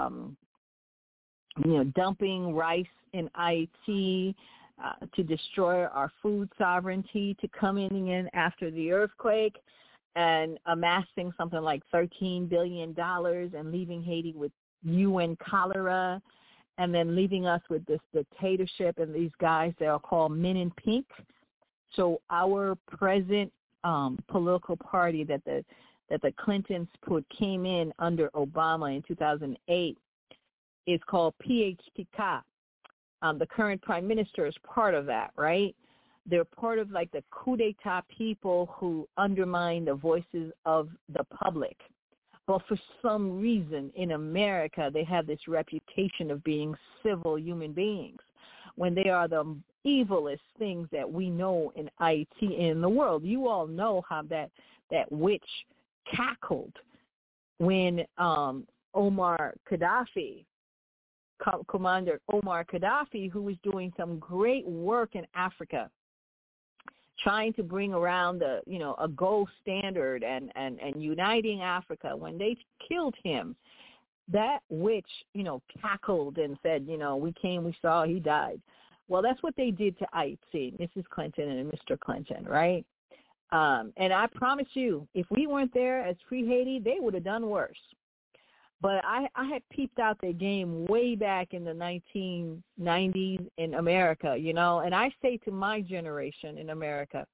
dumping rice in IT, to destroy our food sovereignty, to coming in after the earthquake and amassing something like $13 billion and leaving Haiti with UN cholera, and then leaving us with this dictatorship and these guys that are called Men in Pink. So our present political party that the Clintons came in under Obama in 2008 is called PHTK. The current prime minister is part of that, right? They're part of like the coup d'etat people who undermine the voices of the public. But for some reason in America, they have this reputation of being civil human beings when they are the evilest things that we know in IT in the world. You all know how that witch cackled when Omar Gaddafi, Commander Omar Gaddafi, who was doing some great work in Africa, trying to bring around a gold standard and uniting Africa. When they killed him, that witch, cackled and said, we came, we saw, he died. Well, that's what they did to IT, Mrs. Clinton and Mr. Clinton, right? And I promise you, if we weren't there as Free Haiti, they would have done worse. But I had peeped out their game way back in the 1990s in America, and I say to my generation in America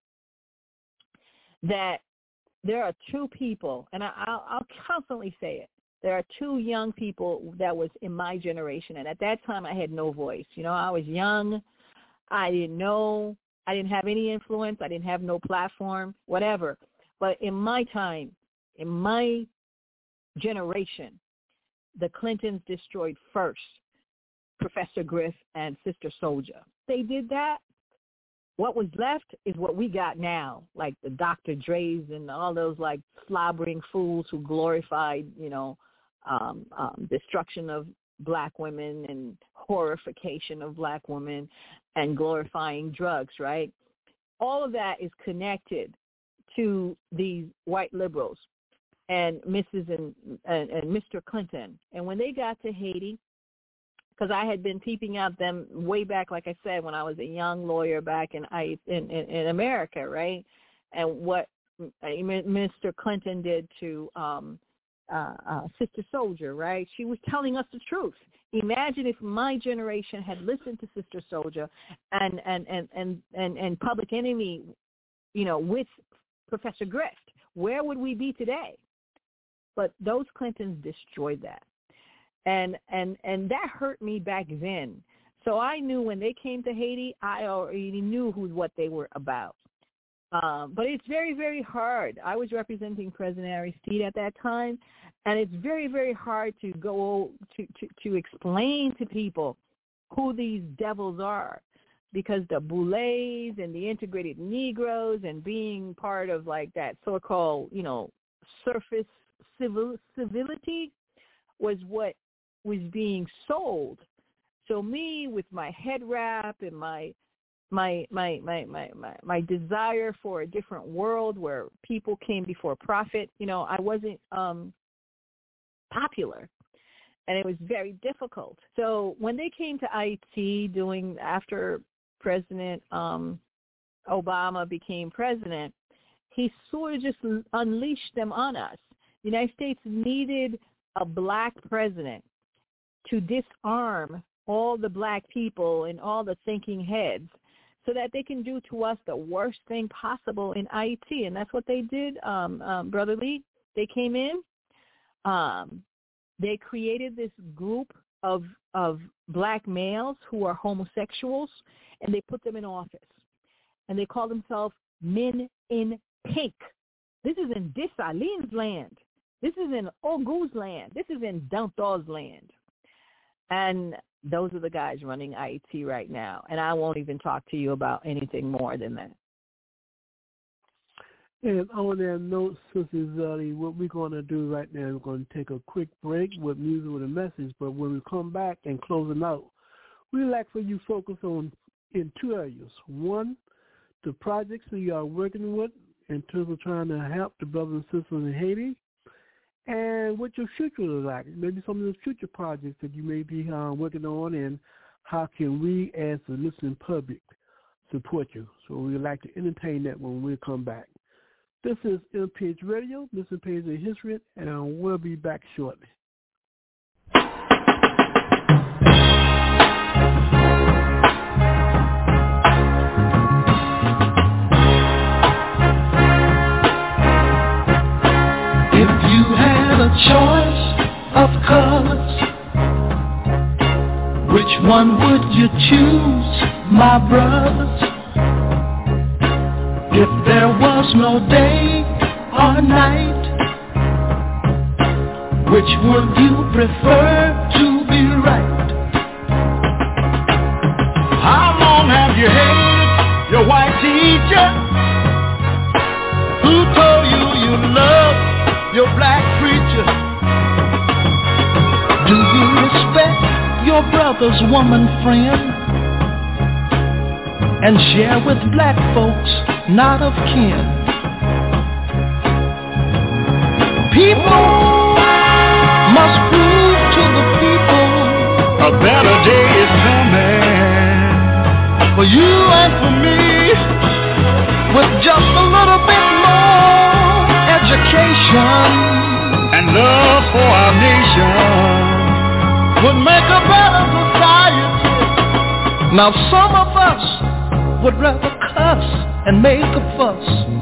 that there are two people, and I'll constantly say it, there are two young people that was in my generation, and at that time I had no voice. I was young. I didn't know. I didn't have any influence. I didn't have no platform, whatever. But in my time, in my generation, the Clintons destroyed first Professor Griff and Sister Souljah. They did that. What was left is what we got now, like the Dr. Dre's and all those like slobbering fools who glorified, destruction of black women and horrification of black women and glorifying drugs, right? All of that is connected to these white liberals and Mrs. and Mr. Clinton. And when they got to Haiti, because I had been peeping out them way back, like I said, when I was a young lawyer back in America, right? And what Mr. Clinton did to Sister Souljah, right? She was telling us the truth. Imagine if my generation had listened to Sister Souljah and Public Enemy, with Professor Griff, where would we be today? But those Clintons destroyed that. And that hurt me back then. So I knew when they came to Haiti, I already knew what they were about. But it's very, very hard. I was representing President Aristide at that time, and it's very, very hard to go to explain to people who these devils are, because the Boulets and the integrated Negroes and being part of like that so-called, surface civility was what was being sold. So me with my head wrap and my desire for a different world where people came before profit, I wasn't popular, and it was very difficult. So when they came to IT after President Obama became president, he sort of just unleashed them on us. The United States needed a black president to disarm all the black people and all the thinking heads so that they can do to us the worst thing possible in IT. And that's what they did, Brother Lee. They came in. They created this group of black males who are homosexuals, and they put them in office. And they call themselves Men in Pink. This is in Dessalines land. This is in Ogou's land. This is in Danto's land. And those are the guys running IT right now. And I won't even talk to you about anything more than that. And on that note, Sister Zelly, what we're going to do right now, we're going to take a quick break with music with a message. But when we come back and closing out, we'd like for you to focus on in two areas. One, the projects that you are working with in terms of trying to help the brothers and sisters in Haiti, and what your future is like. Maybe some of the future projects that you may be working on, and how can we as the listening public support you. So we'd like to entertain that when we come back. This is MPH Radio, Missing Pages in History, and we'll be back shortly. If you had a choice of colors, which one would you choose, my brothers? If there was no day or night, which would you prefer to be right? How long have you hated your white teacher, who told you you love your black preacher? Do you respect your brother's woman friend and share with black folks not of kin? People must prove to the people a better day is coming for you and for me, with just a little bit more education and love for our nation would make a better society. Now some of us would rather cuss and make a fuss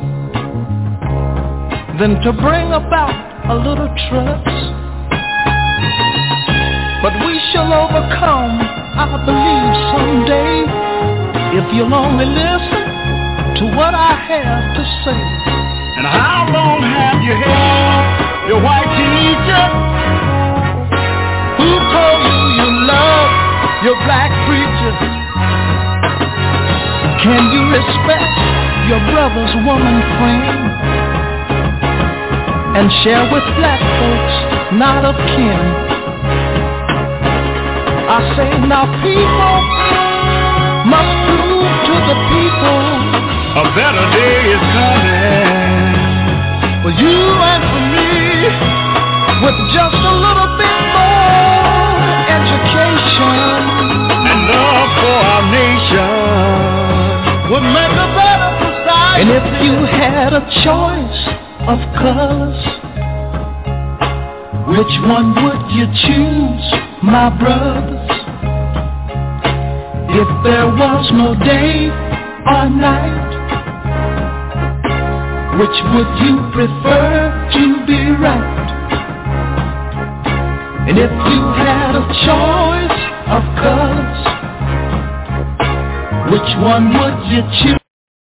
than to bring about a little trust. But we shall overcome, I believe, someday, if you'll only listen to what I have to say. And how long have you hated your white teacher, who told you love your black preacher? Can you respect your brother's woman friend and share with black folks not of kin? I say now people must prove to the people a better day is coming for you and for me, with just a little bit more education and love for our nation would make a better society. And if you had a choice of colors, which one would you choose, my brothers? If there was no day or night, which would you prefer to be right? And if you had a choice of colors, which one would you choose?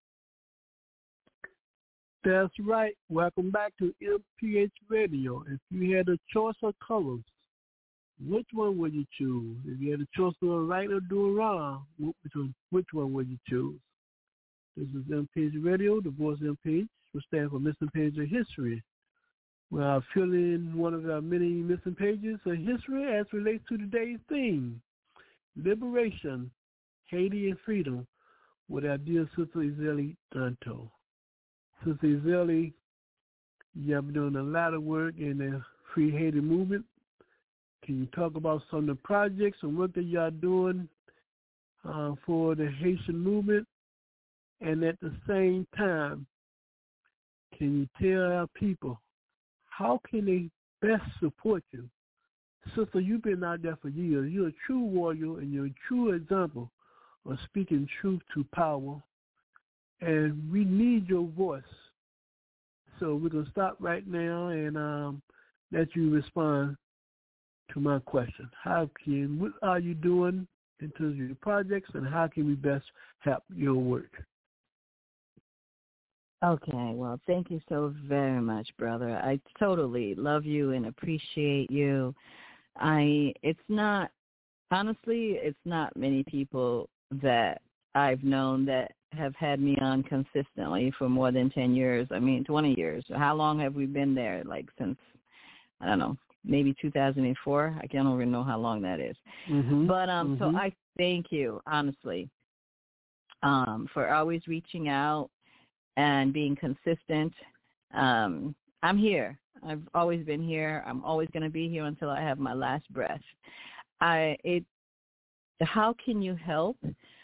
That's right. Welcome back to MPH Radio. If you had a choice of colors, which one would you choose? If you had a choice of doing right or doing wrong, which one would you choose? This is MPH Radio, the voice of MPH, which stands for Missing Pages of History. We are filling one of our many missing pages of history as relates to today's theme, liberation, Haiti, and freedom, with our dear Sister Ezeli Danto. Sister Ezeli, you have been doing a lot of work in the Free Haiti movement. Can you talk about some of the projects and work that you are doing for the Haitian movement? And at the same time, can you tell our people how can they best support you? Sister, you've been out there for years. You're a true warrior, and you're a true example of speaking truth to power. And we need your voice. So we're going to stop right now and let you respond to my question. What are you doing in terms of your projects, and how can we best help your work? Okay, well, thank you so very much, brother. I totally love you and appreciate you. It's not many people that I've known that have had me on consistently for more than 10 years. 20 years. How long have we been there? Like since, I don't know, maybe 2004. I can't even know how long that is. Mm-hmm. But so I Thank you, honestly, for always reaching out and being consistent. I'm here. I've always been here. I'm always going to be here until I have my last breath. How can you help?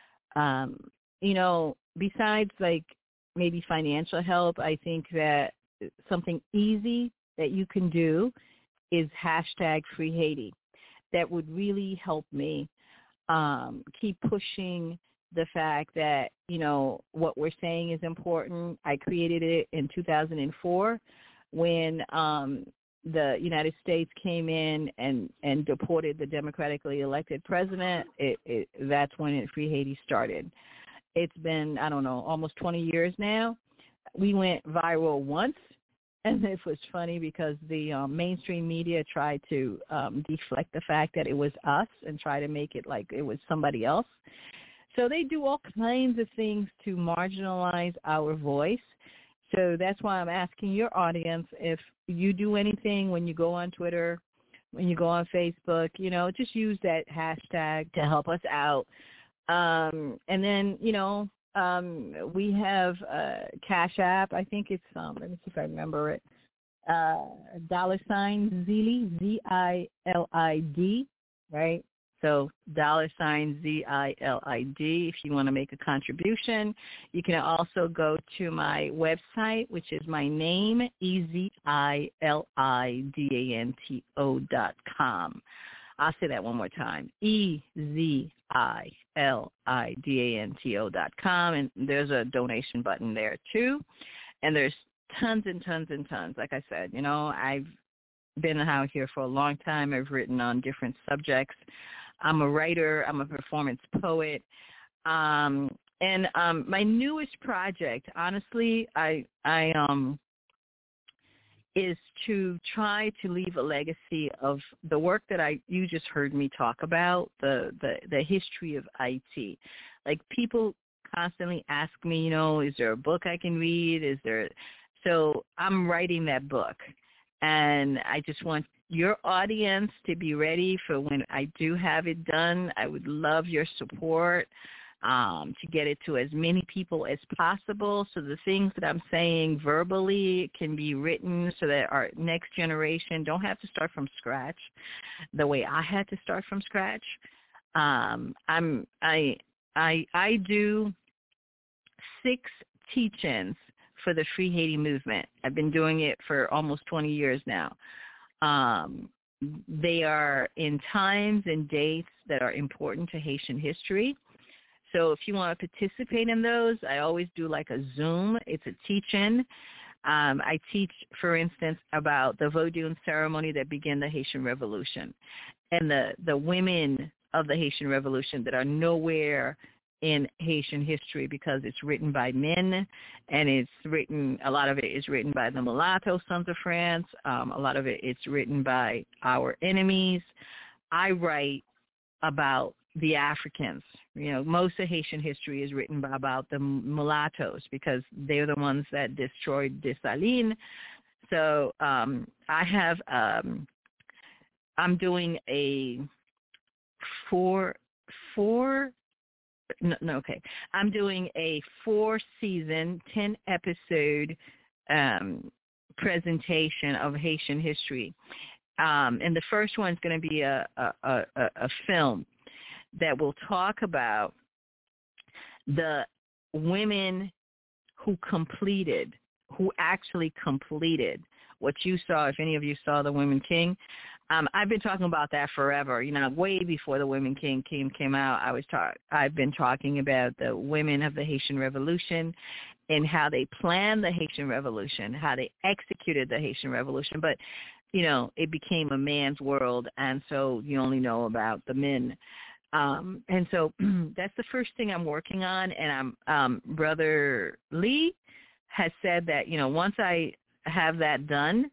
Besides like maybe financial help, I think that something easy that you can do is #FreeHaiti. That would really help me keep pushing the fact that, what we're saying is important. I created it in 2004 when the United States came in and deported the democratically elected president. That's when Free Haiti started. It's been, I don't know, almost 20 years now. We went viral once, and it was funny because the mainstream media tried to deflect the fact that it was us and try to make it like it was somebody else. So they do all kinds of things to marginalize our voice. So that's why I'm asking your audience, if you do anything when you go on Twitter, when you go on Facebook, just use that hashtag to help us out. And then, we have Cash App. I think it's, let me see if I remember it, $Zilid, ZILID, right? So $Zilid, if you want to make a contribution. You can also go to my website, which is my name, EZILIDANTO.com. I'll say that one more time, EZILIDANTO.com, and there's a donation button there too. And there's tons and tons and tons. Like I said, I've been out here for a long time. I've written on different subjects. I'm a writer. I'm a performance poet. And my newest project, honestly, is to try to leave a legacy of the work that you just heard me talk about, the history of IT. Like, people constantly ask me, is there a book I can read? So I'm writing that book. And I just want your audience to be ready for when I do have it done. I would love your support to get it to as many people as possible, so the things that I'm saying verbally can be written so that our next generation don't have to start from scratch the way I had to start from scratch. I do 6 teach-ins for the Free Haiti movement. I've been doing it for almost 20 years now. They are in times and dates that are important to Haitian history. So if you want to participate in those, I always do like a Zoom. It's a teach-in. I teach, for instance, about the Vodun ceremony that began the Haitian Revolution and the women of the Haitian Revolution that are nowhere in Haitian history because it's written by men, and a lot of it is written by the mulatto sons of France. A lot of it's written by our enemies. I write about the Africans. Most of Haitian history is written about the mulattoes because they're the ones that destroyed Dessalines. So I'm doing a I'm doing a 4-season, 10-episode presentation of Haitian history. And the first one's going to be a film that will talk about the women who actually completed what you saw, if any of you saw The Women King. I've been talking about that forever. Way before The Women King came out, I've been talking about the women of the Haitian Revolution and how they planned the Haitian Revolution, how they executed the Haitian Revolution. But, it became a man's world, and so you only know about the men. And so that's the first thing I'm working on. And Brother Lee has said that, once I have that done,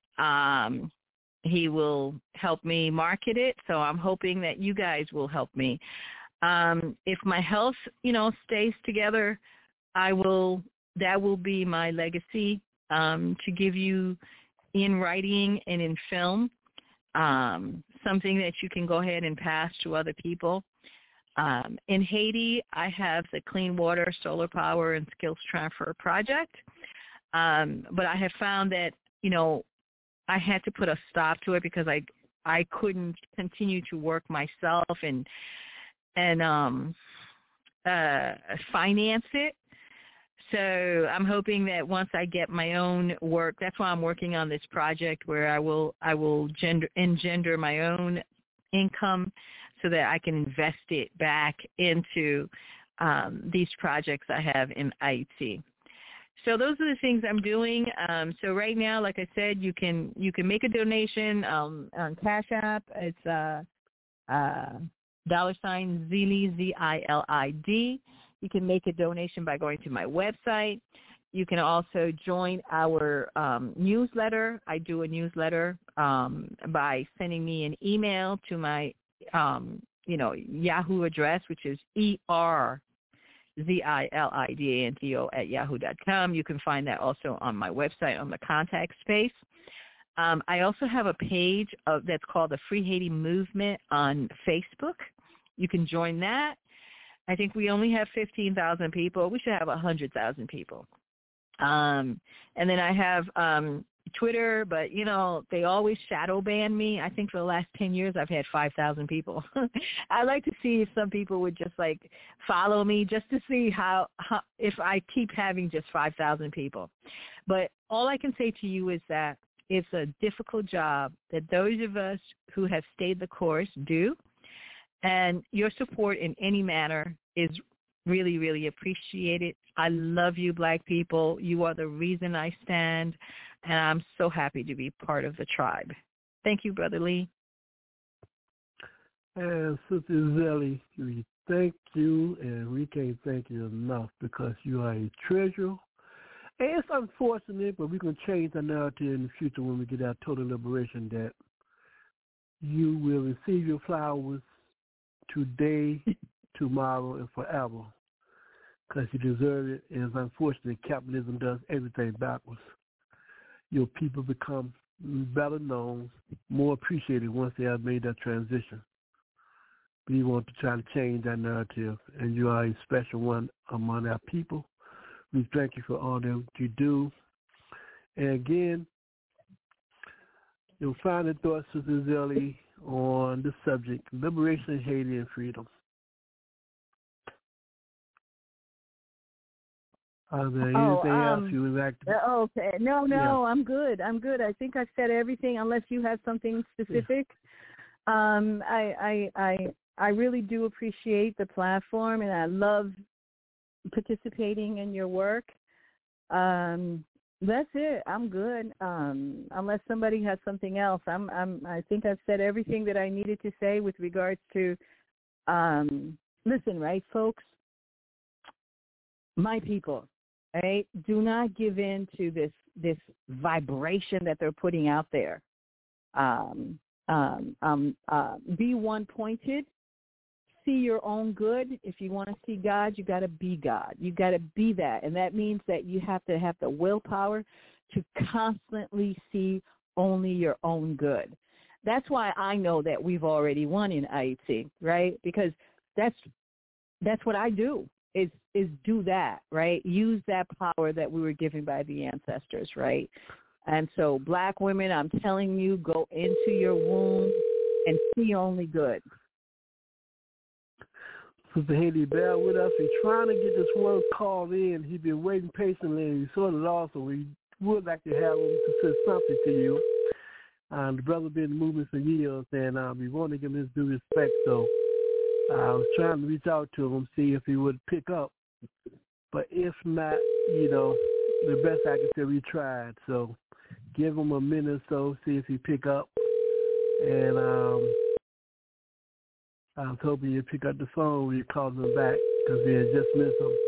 he will help me market it. So I'm hoping that you guys will help me. If my health, stays together, that will be my legacy, to give you in writing and in film, something that you can go ahead and pass to other people. In Haiti, I have the Clean Water, Solar Power, and Skills Transfer Project. But I have found that, I had to put a stop to it because I couldn't continue to work myself and finance it. So I'm hoping that once I get my own work, that's why I'm working on this project where I will engender my own income so that I can invest it back into these projects I have in IT. So those are the things I'm doing. So right now, like I said, you can make a donation on Cash App. It's $Zilid, ZILID. You can make a donation by going to my website. You can also join our newsletter. I do a newsletter by sending me an email to my Yahoo address, which is ERZILIDANTO@yahoo.com. You can find that also on my website on the contact space. I also have a page that's called the Free Haiti Movement on Facebook. You can join that. I think we only have 15,000 people. We should have 100,000 people. And then I have Twitter, but, they always shadow ban me. I think for the last 10 years I've had 5,000 people. I'd like to see if some people would just, follow me just to see how if I keep having just 5,000 people. But all I can say to you is that it's a difficult job that those of us who have stayed the course do. And your support in any manner is really, really appreciated. I love you, Black people. You are the reason I stand, and I'm so happy to be part of the tribe. Thank you, Brother Lee. And Sister Zelly, we thank you, and we can't thank you enough because you are a treasure. And it's unfortunate, but we're going to change the narrative in the future when we get our total liberation that you will receive your flowers today, tomorrow, and forever, because you deserve it. And it's unfortunate capitalism does everything backwards. Your people become better known, more appreciated once they have made that transition. We want to try to change that narrative, and you are a special one among our people. We thank you for all that you do. And again, your final thoughts, Sister Zelly, on the subject, liberation, Haiti, and freedom. Is there anything else you would like to? Okay. No, yeah. I'm good. I think I've said everything unless you have something specific. I really do appreciate the platform, and I love participating in your work. That's it. I'm good. Unless somebody has something else, I think I've said everything that I needed to say with regards to. Listen, right, folks. My people, right? Do not give in to this vibration that they're putting out there. Be one-pointed. See your own good. If you want to see God, you got to be God. You got to be that, and that means that you have to have the willpower to constantly see only your own good. That's why I know that we've already won in IET, right? Because that's what I do is do that, right? Use that power that we were given by the ancestors, right? And so, Black women, I'm telling you, go into your womb and see only good. Sister Haiti, bear with us. We're trying to get this one call in. He's been waiting patiently, and he's sort of lost, so we would like to have him to say something to you. The brother been in the movement for years, and we want to give him his due respect, so I was trying to reach out to him, see if he would pick up. But if not, the best I can say, we tried. So give him a minute or so, see if he pick up. And I was hoping you'd pick up the phone when you called him back because we had just missed him.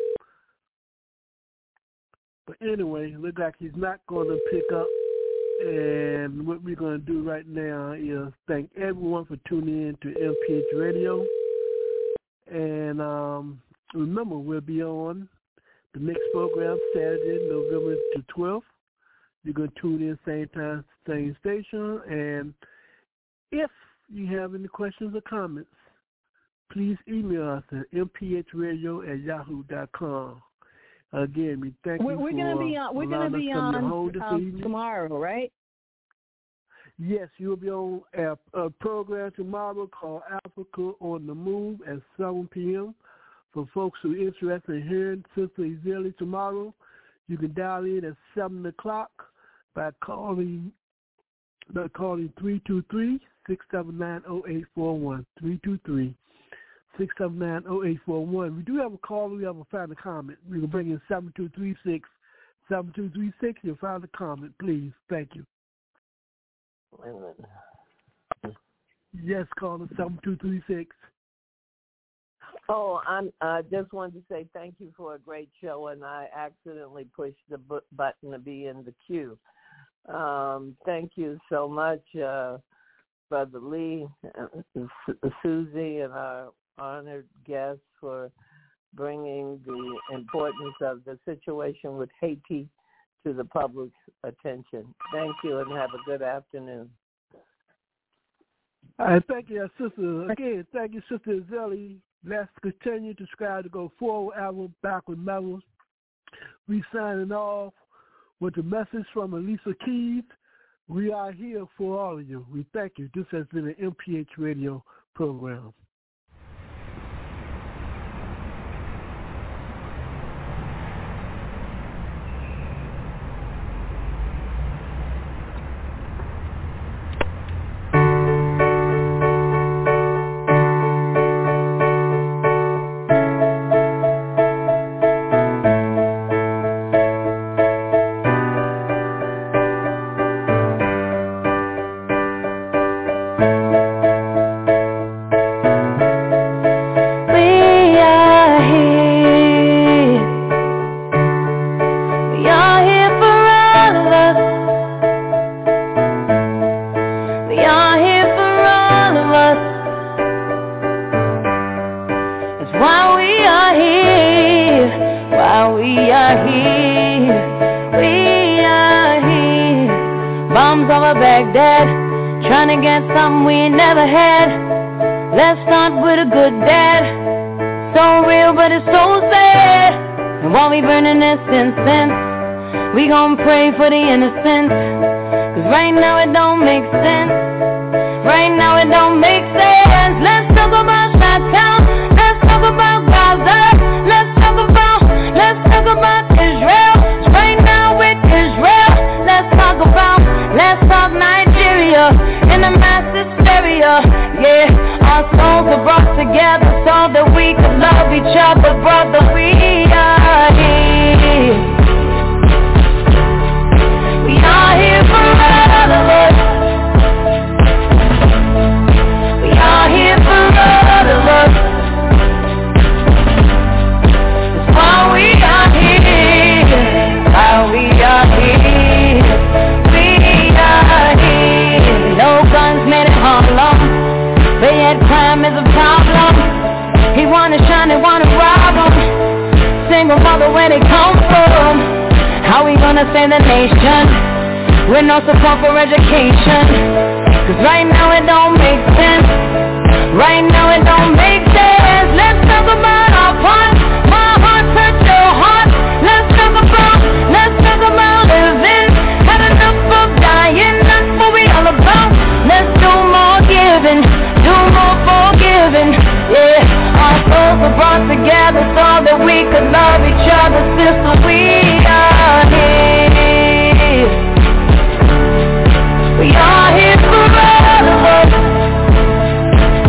But anyway, look like he's not going to pick up. And what we're going to do right now is thank everyone for tuning in to MPH Radio. And remember, we'll be on the next program Saturday, November the 12th. You're going to tune in same time, same station. And if you have any questions or comments, please email us at mphradio@yahoo.com. Again, we thank you for We're going to be on tomorrow, right? Yes, you'll be on a program tomorrow called Africa on the Move at 7 p.m. For folks who are interested in hearing Sister Ezeli tomorrow, you can dial in at 7 o'clock by calling 323-679-0841, 323-679-0841. We do have a call. We have a final comment. We can bring in 7236. 7236, you'll find a comment, please. Thank you. Wait a minute. Yes, caller 7236. Oh, I just wanted to say thank you for a great show, and I accidentally pushed the button to be in the queue. Thank you so much, Brother Lee, Susie, and our honored guests for bringing the importance of the situation with Haiti to the public's attention. Thank you, and have a good afternoon. Thank you, Sister. Again, thank you, Sister Ezeli. Let's continue to strive to go forward, ever backward never. We signing off with a message from Alicia Keys. We are here for all of you. We thank you. This has been an MPH Radio program. We gon' pray for the innocent, 'cause right now it don't make sense. Right now it don't make sense. Let's talk about Chi-Town. Let's talk about Gaza. Let's talk about Israel. 'Cause right now with Israel, let's talk Nigeria in a mass hysteria. Yeah, our souls are brought together so that we could love each other, brother. We are here. We are here for all of us. We are here for all of us. That's why we are here. Why we are here. We are here. No guns made in Harlem, but yet crime is a problem. He wanna shine, they wanna rob him. Single mother, where they come from. How we gonna save the nation with no support for education? 'Cause right now it don't make sense. Right now it don't make sense. Let's talk about our part. My heart touch your heart. Let's talk about living. Had enough of dying, that's what we all about. Let's do more giving, do more forgiving. Yeah, our souls were brought together so that we could love each other, sister. We are here. We are here for all of us.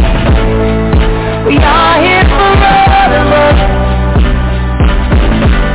We are here for all of us.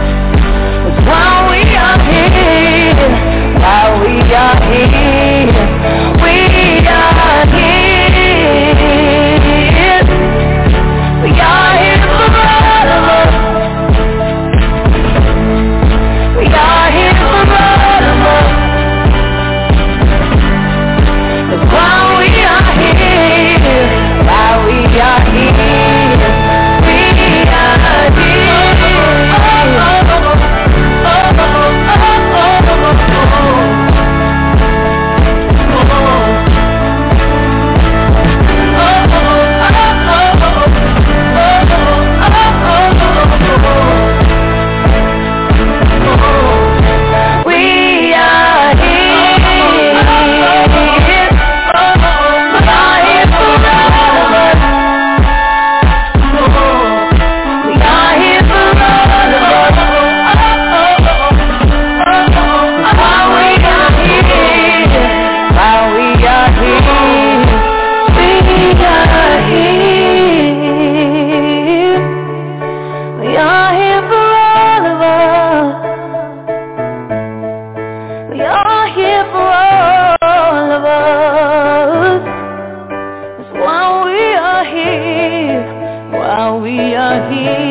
are here.